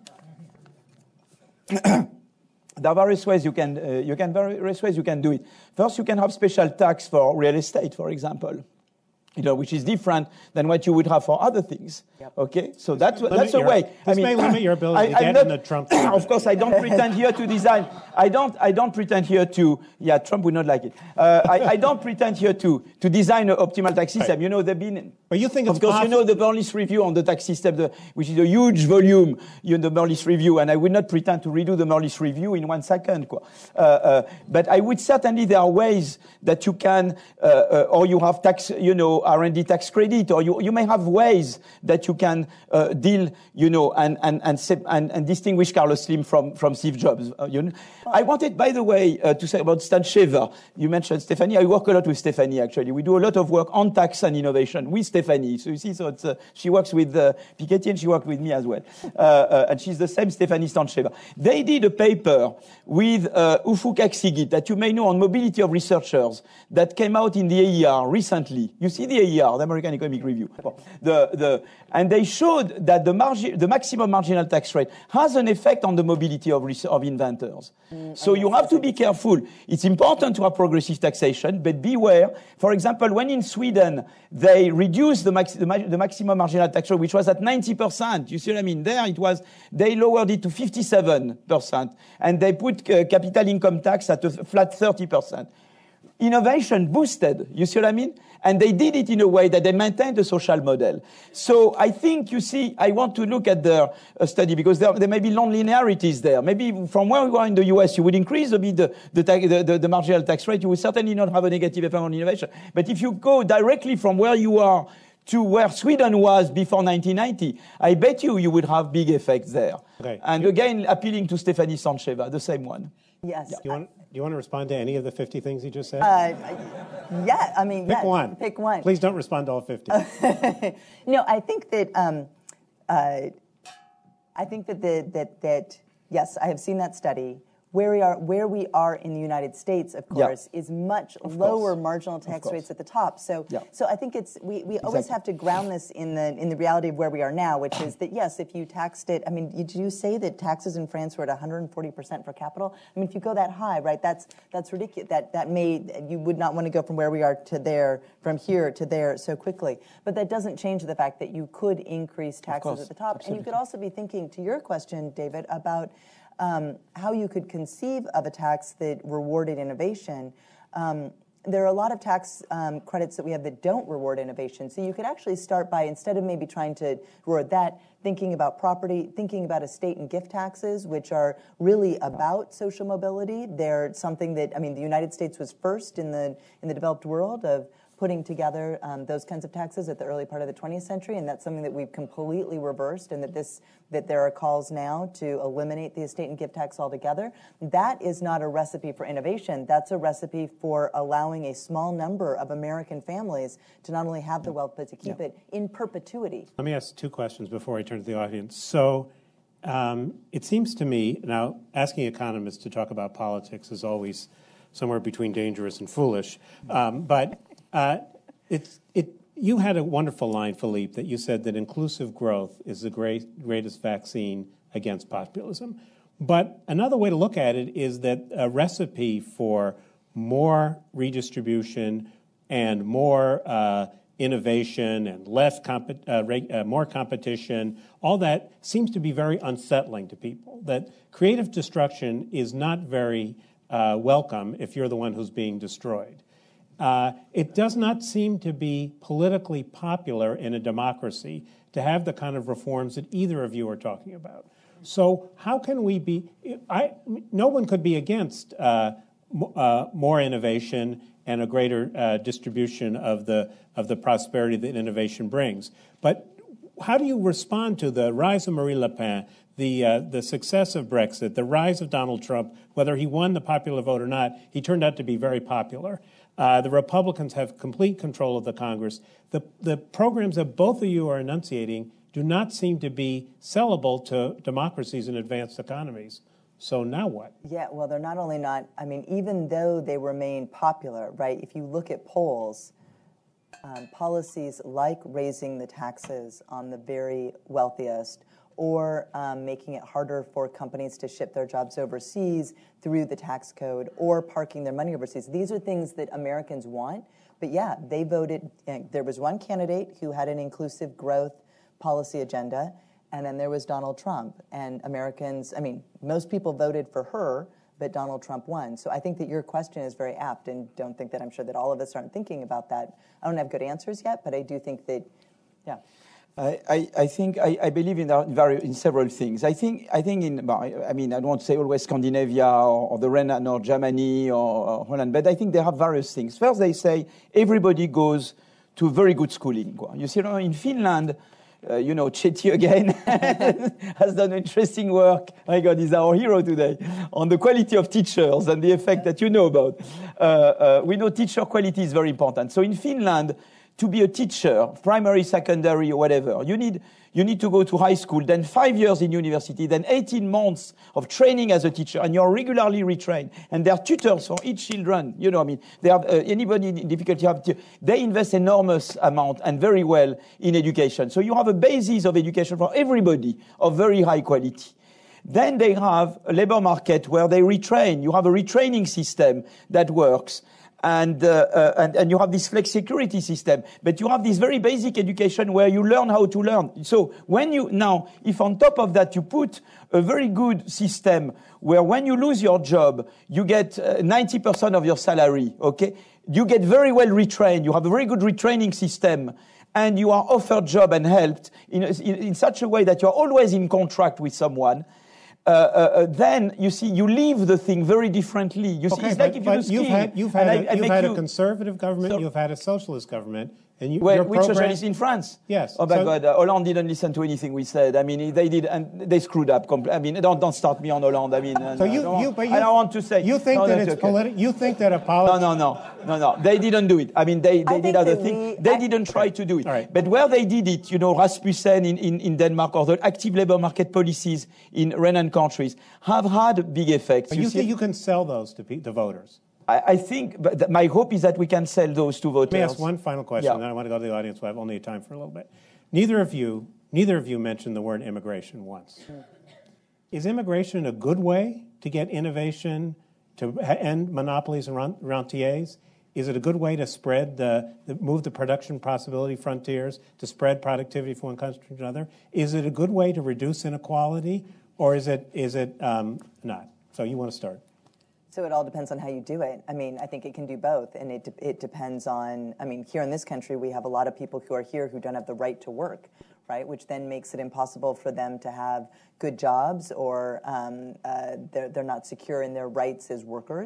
Speaker 5: There are various ways you can, uh, you can various ways you can do it. First, you can have special tax for real estate, for example, you know, which is different than what you would have for other things. Yep. Okay, so that's that's a
Speaker 7: your,
Speaker 5: way.
Speaker 7: This
Speaker 5: I mean,
Speaker 7: may limit your ability
Speaker 5: I,
Speaker 7: to get
Speaker 5: not,
Speaker 7: in the Trump.
Speaker 5: Of course, I don't pretend here to design. I don't. I don't pretend here to. Yeah, Trump would not like it. Uh, I, I don't pretend here to to design an optimal tax system. Right. You know, they've been.
Speaker 7: But you think,
Speaker 5: of course, you know the Burnley's review on the tax system, the, which is a huge volume. You know, the Burnley's review, and I would not pretend to redo the Burnley's review in one second. Uh, uh, but I would certainly there are ways that you can, uh, uh, or you have tax, you know, R and D tax credit, or you you may have ways that you can uh, deal, you know, and and and and, and distinguish Carlos Slim from from Steve Jobs. Uh, you know? I wanted, by the way, uh, to say about Stan Shaver. You mentioned Stephanie. I work a lot with Stephanie. Actually, we do a lot of work on tax and innovation with Stephanie. So you see, so it's, uh, she works with uh, Piketty and she worked with me as well. Uh, uh, and she's the same Stephanie Stan Shaver. They did a paper with uh, Ufuk Aksigit that you may know on mobility of researchers that came out in the A E R recently. You see the A E R, the American Economic Review. The the and they showed that the margin, the maximum marginal tax rate has an effect on the mobility of of inventors. Mm, so you have to be careful. It's important to have progressive taxation, but beware. For example, when in Sweden they reduced the, max, the, the maximum marginal tax rate, which was at ninety percent. You see what I mean? There it was. They lowered it to fifty-seven percent, and they put uh, capital income tax at a flat thirty percent. Innovation boosted, you see what I mean? And they did it in a way that they maintained the social model. So I think, you see, I want to look at the uh, study because there, there may be non-linearities there. Maybe from where we are in the U S, you would increase a bit the, the, the, the, the marginal tax rate. You would certainly not have a negative effect on innovation. But if you go directly from where you are to where Sweden was before nineteen ninety, I bet you you would have big effects there. Okay. And you, again, appealing to Stephanie Sancheva, the same one.
Speaker 6: Yes.
Speaker 7: Do you, want, do you want to respond to any of the fifty things he just said?
Speaker 6: Uh, yeah, I mean,
Speaker 7: pick
Speaker 6: yes,
Speaker 7: one.
Speaker 6: Pick one.
Speaker 7: Please don't respond to all fifty.
Speaker 6: No, I think that um, uh, I think that the, that that yes, I have seen that study. Where we are, where we are in the United States, of course, yeah. is much of lower course. marginal tax rates at the top. So, yeah. so I think it's we, we exactly. always have to ground this in the in the reality of where we are now, which is that yes, if you taxed it, I mean, did you say that taxes in France were at one hundred forty percent for capital? I mean, if you go that high, right, that's that's ridiculous. That that may you would not want to go from where we are to there, from here to there so quickly. But that doesn't change the fact that you could increase taxes at the top, Absolutely. And you could also be thinking, to your question, David, about Um, how you could conceive of a tax that rewarded innovation. Um, there are a lot of tax um, credits that we have that don't reward innovation. So you could actually start by, instead of maybe trying to reward that, thinking about property, thinking about estate and gift taxes, which are really about social mobility. They're something that, I mean, the United States was first in the in the developed world of putting together um, those kinds of taxes at the early part of the twentieth century, and that's something that we've completely reversed, and that this that there are calls now to eliminate the estate and gift tax altogether. That is not a recipe for innovation. That's a recipe for allowing a small number of American families to not only have the wealth, but to keep yeah. it in perpetuity.
Speaker 7: Let me ask two questions before I turn to the audience. So um, it seems to me, now asking economists to talk about politics is always somewhere between dangerous and foolish, um, but uh, it's, it, you had a wonderful line, Philippe, that you said that inclusive growth is the great, greatest vaccine against populism. But another way to look at it is that a recipe for more redistribution and more uh, innovation and less comp- uh, reg- uh, more competition, all that seems to be very unsettling to people. That creative destruction is not very uh, welcome if you're the one who's being destroyed. Uh, it does not seem to be politically popular in a democracy to have the kind of reforms that either of you are talking about. So how can we be, I, no one could be against uh, uh, more innovation and a greater uh, distribution of the, of the prosperity that innovation brings. But how do you respond to the rise of Marine Le Pen, the, uh, the success of Brexit, the rise of Donald Trump? Whether he won the popular vote or not, he turned out to be very popular. Uh, the Republicans have complete control of the Congress. The, the programs that both of you are enunciating do not seem to be sellable to democracies and advanced economies. So now what?
Speaker 6: Yeah, well, they're not only not, I mean, even though they remain popular, right, if you look at polls, um, policies like raising the taxes on the very wealthiest or um, making it harder for companies to ship their jobs overseas through the tax code, or parking their money overseas. These are things that Americans want. But yeah, they voted. There was one candidate who had an inclusive growth policy agenda, and then there was Donald Trump. And Americans, I mean, most people voted for her, but Donald Trump won. So I think that your question is very apt, and don't think that I'm sure that all of us aren't thinking about that. I don't have good answers yet, but I do think that, yeah.
Speaker 5: I, I, I think I, I believe in, very, in several things. I think I think in I mean I don't want to say always Scandinavia or, or the Rhine or Germany or, or Holland, but I think they have various things. First, they say everybody goes to very good schooling. You see, in Finland, uh, you know, Chetty again has done interesting work. My God, he's our hero today on the quality of teachers and the effect that you know about. Uh, uh, we know teacher quality is very important. So in Finland, to be a teacher, primary, secondary, or whatever, you need you need to go to high school, then five years in university, then eighteen months of training as a teacher, and you're regularly retrained. And there are tutors for each children. You know, I mean, they have uh, anybody in difficulty have. They invest enormous amount and very well in education. So you have a basis of education for everybody of very high quality. Then they have a labor market where they retrain. You have a retraining system that works. And, uh, uh, and, and you have this flex security system, but you have this very basic education where you learn how to learn. So when you, now, if on top of that you put a very good system where when you lose your job, you get uh, ninety percent of your salary, okay? You get very well retrained, you have a very good retraining system, and you are offered job and helped in, in, in such a way that you're always in contract with someone. Uh, uh, then you see you leave the thing very differently. You
Speaker 7: okay,
Speaker 5: see, it's
Speaker 7: but,
Speaker 5: like if
Speaker 7: but
Speaker 5: you do skiing,
Speaker 7: you've had, you've had, a,
Speaker 5: I, I
Speaker 7: you've had
Speaker 5: you,
Speaker 7: a conservative government,
Speaker 5: so,
Speaker 7: you've had a socialist government, and you,
Speaker 5: well,
Speaker 7: your
Speaker 5: which
Speaker 7: program,
Speaker 5: socialist in France?
Speaker 7: Yes.
Speaker 5: Oh my
Speaker 7: so,
Speaker 5: God, uh, Hollande didn't listen to anything we said. I mean, they did, and they screwed up. Compl- I mean, don't don't start me on Hollande. I mean, uh,
Speaker 7: so you,
Speaker 5: no,
Speaker 7: you, but you,
Speaker 5: I don't want to say
Speaker 7: you think
Speaker 5: no,
Speaker 7: that
Speaker 5: that's
Speaker 7: it's
Speaker 5: okay.
Speaker 7: politi- You think that a politics?
Speaker 5: No, no, no, no, no. They didn't do it. I mean, they they
Speaker 6: I
Speaker 5: did other
Speaker 6: we,
Speaker 5: things. They
Speaker 6: I,
Speaker 5: didn't try to do it.
Speaker 7: All right.
Speaker 5: But where they did it, you know, Rasmussen in, in, in Denmark or the active labor market policies in Renan countries have had big effects.
Speaker 7: But
Speaker 5: you
Speaker 7: you
Speaker 5: see,
Speaker 7: think you can sell those to pe- the voters?
Speaker 5: I, I think, but th- my hope is that we can sell those to voters.
Speaker 7: Let me ask one final question,
Speaker 5: Yeah.
Speaker 7: and then I want to go to the audience. We have only time for a little bit. Neither of you, neither of you mentioned the word immigration once. Is immigration a good way to get innovation, to end monopolies and rentiers? Is it a good way to spread the, the move the production possibility frontiers, to spread productivity from one country to another? Is it a good way to reduce inequality, or is it is it um, not? So you want to start?
Speaker 6: So it all depends on how you do it. I mean, I think it can do both, and it de- it depends on, I mean, here in this country, we have a lot of people who are here who don't have the right to work, right, which then makes it impossible for them to have good jobs, or um, uh, they're, they're not secure in their rights as workers.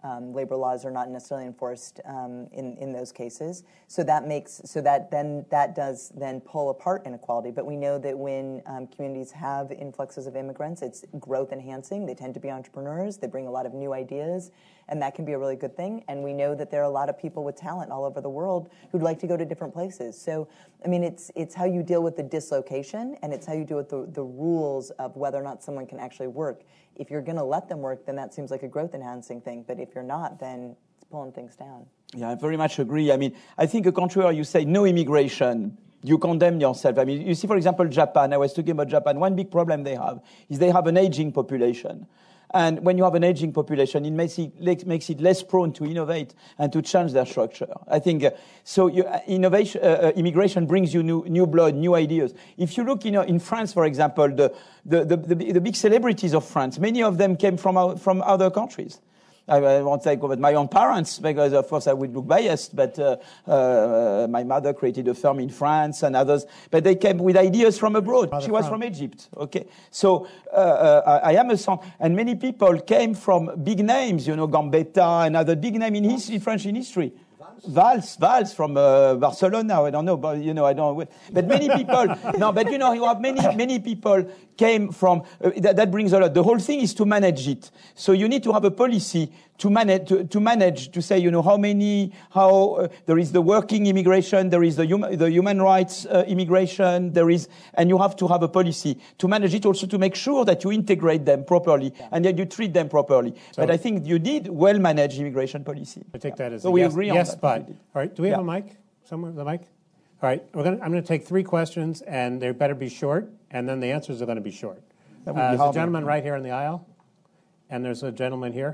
Speaker 6: Um, labor laws are not necessarily enforced um, in in those cases, so that makes so that then that does then pull apart inequality. But we know that when um, communities have influxes of immigrants, it's growth enhancing. They tend to be entrepreneurs. They bring a lot of new ideas, and that can be a really good thing. And we know that there are a lot of people with talent all over the world who'd like to go to different places. So, I mean, it's it's how you deal with the dislocation, and it's how you deal with the the rules of whether or not someone can actually work. If you're going to let them work, then that seems like a growth-enhancing thing. But if you're not, then it's pulling things down.
Speaker 5: Yeah, I very much agree. I mean, I think a country where you say no immigration, you condemn yourself. I mean, you see, for example, Japan. I was talking about Japan. One big problem they have is they have an aging population. And when you have an aging population, it makes it, makes it less prone to innovate and to change their structure. I think uh, so. You, uh, innovation, uh, uh, immigration brings you new, new blood, new ideas. If you look, you know, in France, for example, the the, the the the big celebrities of France, many of them came from our, from other countries. I, I won't say about my own parents because, of course, I would look biased. But uh, uh, my mother created a firm in France, and others. But they came with ideas from abroad.
Speaker 7: Mother
Speaker 5: she was
Speaker 7: from.
Speaker 5: from Egypt. Okay, so uh, uh, I am a son, and many people came from big names. You know, Gambetta and other big names in history, French in history. Valls, Valls from uh, Barcelona. I don't know, but you know, I don't. But many people, no, but you know, you have many, many people came from. Uh, that, that brings a lot. The whole thing is to manage it. So you need to have a policy to manage, to, to manage, to say, you know, how many, how uh, there is the working immigration, there is the human, the human rights uh, immigration, there is, and you have to have a policy to manage it, also to make sure that you integrate them properly yeah. and that you treat them properly. So, but I think you need well-managed immigration policy.
Speaker 7: I take yeah. that as
Speaker 5: so
Speaker 7: a
Speaker 5: we
Speaker 7: yes,
Speaker 5: agree on
Speaker 7: yes
Speaker 5: that.
Speaker 7: But all right, do we have
Speaker 5: yeah.
Speaker 7: a mic? Somewhere, the mic. All right, we're gonna, I'm going to take three questions, and they better be short, and then the answers are going to be short. Uh, there's a gentleman right here in the aisle, and there's a gentleman here.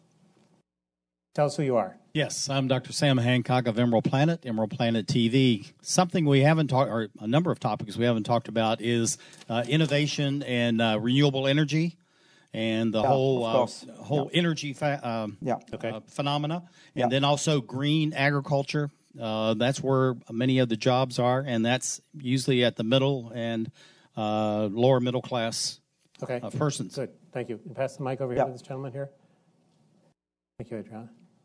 Speaker 7: Tell us who you are.
Speaker 8: Yes, I'm Doctor Sam Hancock of Emerald Planet, Emerald Planet T V. Something we haven't talked, or a number of topics we haven't talked about is uh, innovation and uh, renewable energy, and the
Speaker 5: yeah,
Speaker 8: whole uh, whole
Speaker 5: yeah.
Speaker 8: energy fa- uh,
Speaker 5: yeah.
Speaker 8: okay. uh, phenomena, and
Speaker 5: yeah.
Speaker 8: then also green agriculture. Uh, that's where many of the jobs are, and that's usually at the middle and uh, lower middle class
Speaker 7: okay.
Speaker 8: uh, persons.
Speaker 7: Good, thank you. And pass the mic over
Speaker 5: yeah.
Speaker 7: here to this gentleman here. Thank you, Adriana.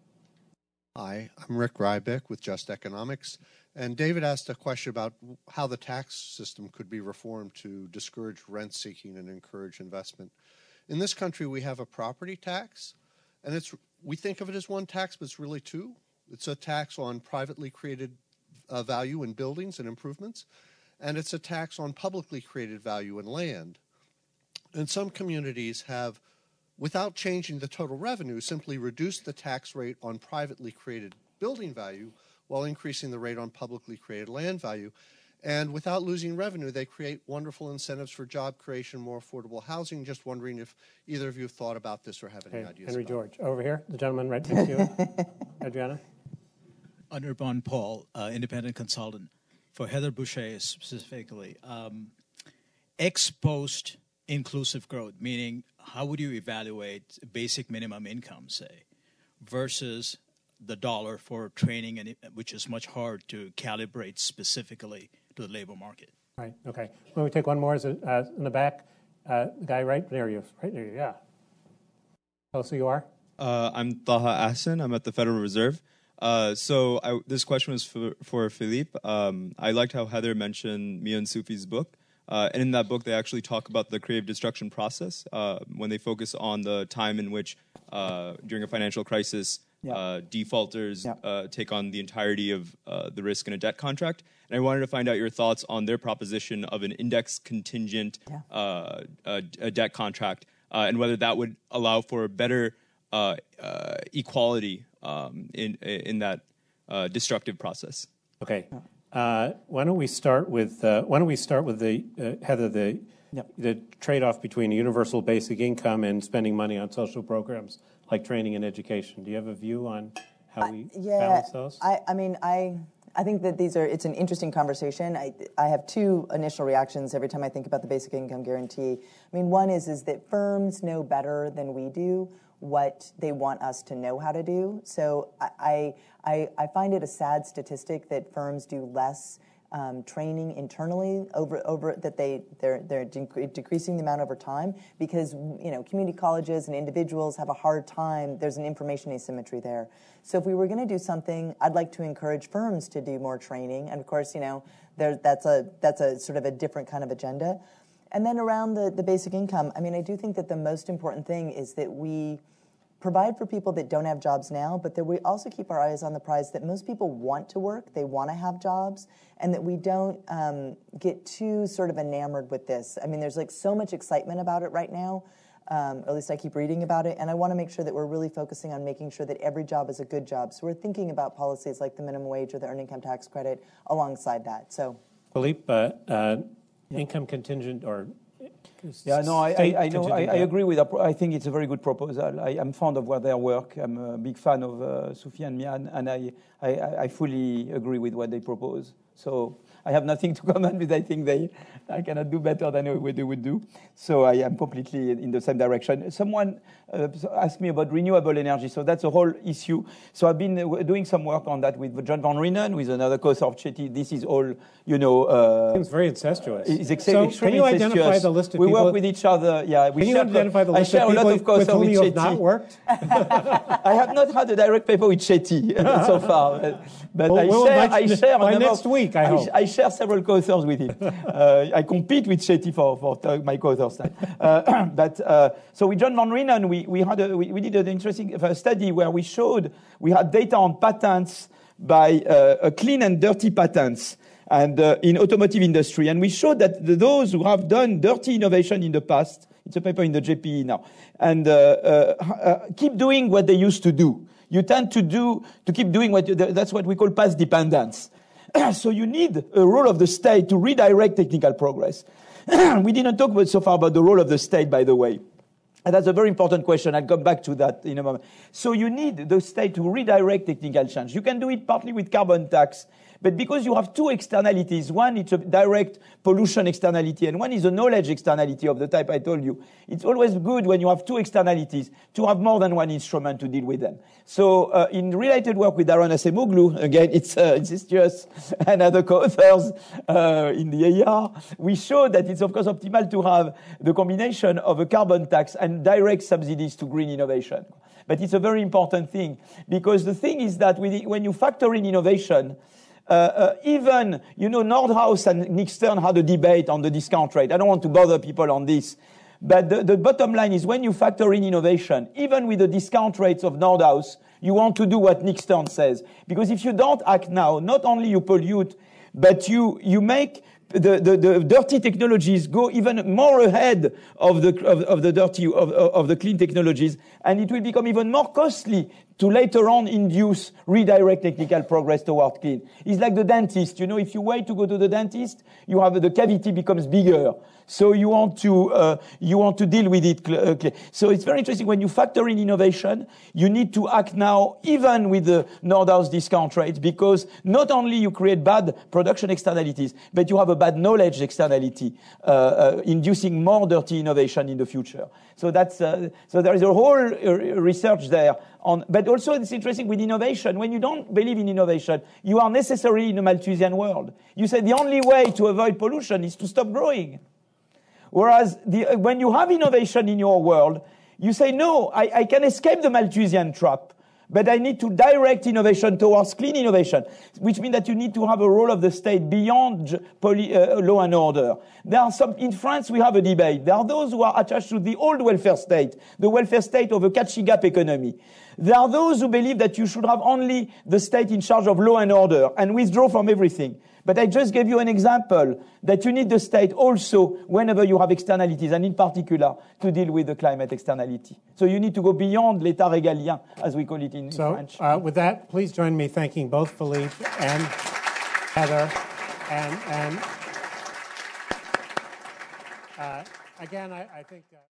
Speaker 9: Hi, I'm Rick Rybeck with Just Economics, and David asked a question about how the tax system could be reformed to discourage rent-seeking and encourage investment. In this country, we have a property tax, and it's we think of it as one tax, but it's really two. It's a tax on privately created uh, value in buildings and improvements, and it's a tax on publicly created value in land. And some communities have, without changing the total revenue, simply reduce the tax rate on privately created building value while increasing the rate on publicly created land value. And without losing revenue, they create wonderful incentives for job creation, more affordable housing. Just wondering if either of you have thought about this or have any
Speaker 7: okay.
Speaker 9: ideas
Speaker 7: Henry
Speaker 9: about
Speaker 7: George,
Speaker 9: it.
Speaker 7: over here, the gentleman right next to you. Adriana?
Speaker 10: Anirban Paul, uh, independent consultant for Heather Boucher specifically. Um, ex post inclusive growth, meaning how would you evaluate basic minimum income, say, versus the dollar for training, and which is much hard to calibrate specifically to the labor market?
Speaker 7: Right, okay. When we take one more, is it, uh, in the back, uh, the guy right near you, right near you, yeah. Tell us who you are.
Speaker 11: Uh, I'm Taha Ahsan. I'm at the Federal Reserve. Uh, so I, this question was for, for Philippe. Um, I liked how Heather mentioned Mian Sufi's book. Uh, and in that book, they actually talk about the creative destruction process uh, when they focus on the time in which, uh, during a financial crisis, yeah. uh, defaulters yeah. uh, take on the entirety of uh, the risk in a debt contract. And I wanted to find out your thoughts on their proposition of an index contingent yeah. uh, a, a debt contract uh, and whether that would allow for better uh, uh, equality um, in in that uh, destructive process.
Speaker 7: Okay. Uh, why don't we start with uh, why don't we start with the uh, Heather the yep. the trade-off between universal basic income and spending money on social programs like training and education. Do you have a view on how we
Speaker 6: uh, yeah,
Speaker 7: balance those?
Speaker 6: I, I mean, I I think that these are it's an interesting conversation. I I have two initial reactions every time I think about the basic income guarantee. I mean, one is is that firms know better than we do what they want us to know how to do. So I I, I find it a sad statistic that firms do less um, training internally over over that they they're they're de- decreasing the amount over time because you know community colleges and individuals have a hard time. There's an information asymmetry there. So if we were going to do something, I'd like to encourage firms to do more training, and of course, you know, there that's a that's a sort of a different kind of agenda. And then around the, the basic income, I mean, I do think that the most important thing is that we provide for people that don't have jobs now, but that we also keep our eyes on the prize that most people want to work, they want to have jobs, and that we don't um, get too sort of enamored with this. I mean, there's like so much excitement about it right now, um, or at least I keep reading about it, and I want to make sure that we're really focusing on making sure that every job is a good job. So we're thinking about policies like the minimum wage or the earned income tax credit alongside that. So,
Speaker 7: Philippe, uh, uh, yeah. income contingent or
Speaker 5: Yeah, no, I, I, I know. I, I agree with that. I think it's a very good proposal. I, I'm fond of their work. I'm a big fan of uh, Sophie and Mian, and I, I, I fully agree with what they propose. So I have nothing to comment with. I think they, I cannot do better than what they would do. So I am completely in the same direction. Someone uh, asked me about renewable energy. So that's a whole issue. So I've been doing some work on that with John Van Reenen, with another co-author of Chetty. This is all, you know. Uh,
Speaker 7: Seems very incestuous.
Speaker 5: It's ex-
Speaker 7: so
Speaker 5: extremely
Speaker 7: can you identify
Speaker 5: incestuous.
Speaker 7: the list of
Speaker 5: we
Speaker 7: people?
Speaker 5: We work with each other. Yeah, we
Speaker 7: can you
Speaker 5: share,
Speaker 7: identify the list
Speaker 5: I share
Speaker 7: of people
Speaker 5: a lot of
Speaker 7: with whom
Speaker 5: with
Speaker 7: you have
Speaker 5: Chetty.
Speaker 7: not worked?
Speaker 5: I have not had a direct paper with Chetty so far, but, but
Speaker 7: well,
Speaker 5: I
Speaker 7: we'll
Speaker 5: share. I share
Speaker 7: by
Speaker 5: a number
Speaker 7: next
Speaker 5: of,
Speaker 7: week. I,
Speaker 5: I,
Speaker 7: hope.
Speaker 5: I share several co-authors with him. uh, I compete with Chetty for for my co-authors time. Uh, but uh, so with John Van Reenen, we we had a, we, we did an interesting study where we showed we had data on patents by uh, clean and dirty patents. And uh, in automotive industry, and we showed that the, those who have done dirty innovation in the past, it's a paper in the J P E now, and uh, uh, uh, keep doing what they used to do. You tend to do to keep doing what you, that's what we call path dependence. So you need a role of the state to redirect technical progress. We didn't talk about so far about the role of the state, by the way. And that's a very important question. I'll come back to that in a moment. So you need the state to redirect technical change. You can do it partly with carbon tax. But because you have two externalities, one is a direct pollution externality and one is a knowledge externality of the type I told you, it's always good when you have two externalities to have more than one instrument to deal with them. So uh, in related work with Daron Acemoglu, again, it's uh, incestuous, and other co-authors uh, in the A E R, we showed that it's of course optimal to have the combination of a carbon tax and direct subsidies to green innovation. But it's a very important thing because the thing is that when you factor in innovation, Uh, uh, even, you know, Nordhaus and Nick Stern had a debate on the discount rate. I don't want to bother people on this. But the, the bottom line is when you factor in innovation, even with the discount rates of Nordhaus, you want to do what Nick Stern says. Because if you don't act now, not only you pollute, but you, you make the, the, the dirty technologies go even more ahead of the, of, of the dirty, of, of the clean technologies. And it will become even more costly to later on induce, redirect technical progress toward clean. It's like the dentist. You know, if you wait to go to the dentist, you have, the cavity becomes bigger. So you want to, uh, you want to deal with it. Uh, so it's very interesting. When you factor in innovation, you need to act now, even with the Nordhaus discount rates, because not only you create bad production externalities, but you have a bad knowledge externality, uh, uh, inducing more dirty innovation in the future. So that's, uh, so there is a whole uh, research there on, but also it's interesting with innovation. When you don't believe in innovation, you are necessarily in a Malthusian world. You say the only way to avoid pollution is to stop growing. Whereas the, when you have innovation in your world, you say, no, I, I can escape the Malthusian trap, but I need to direct innovation towards clean innovation, which means that you need to have a role of the state beyond poly, uh, law and order. There are some, in France, we have a debate. There are those who are attached to the old welfare state, the welfare state of a catchy gap economy. There are those who believe that you should have only the state in charge of law and order and withdraw from everything. But I just gave you an example that you need the state also whenever you have externalities, and in particular to deal with the climate externality. So you need to go beyond l'état régalien, as we call it in
Speaker 7: so,
Speaker 5: French.
Speaker 7: So uh, with that, please join me thanking both Philippe and Heather. And, and uh, again, I, I think... Uh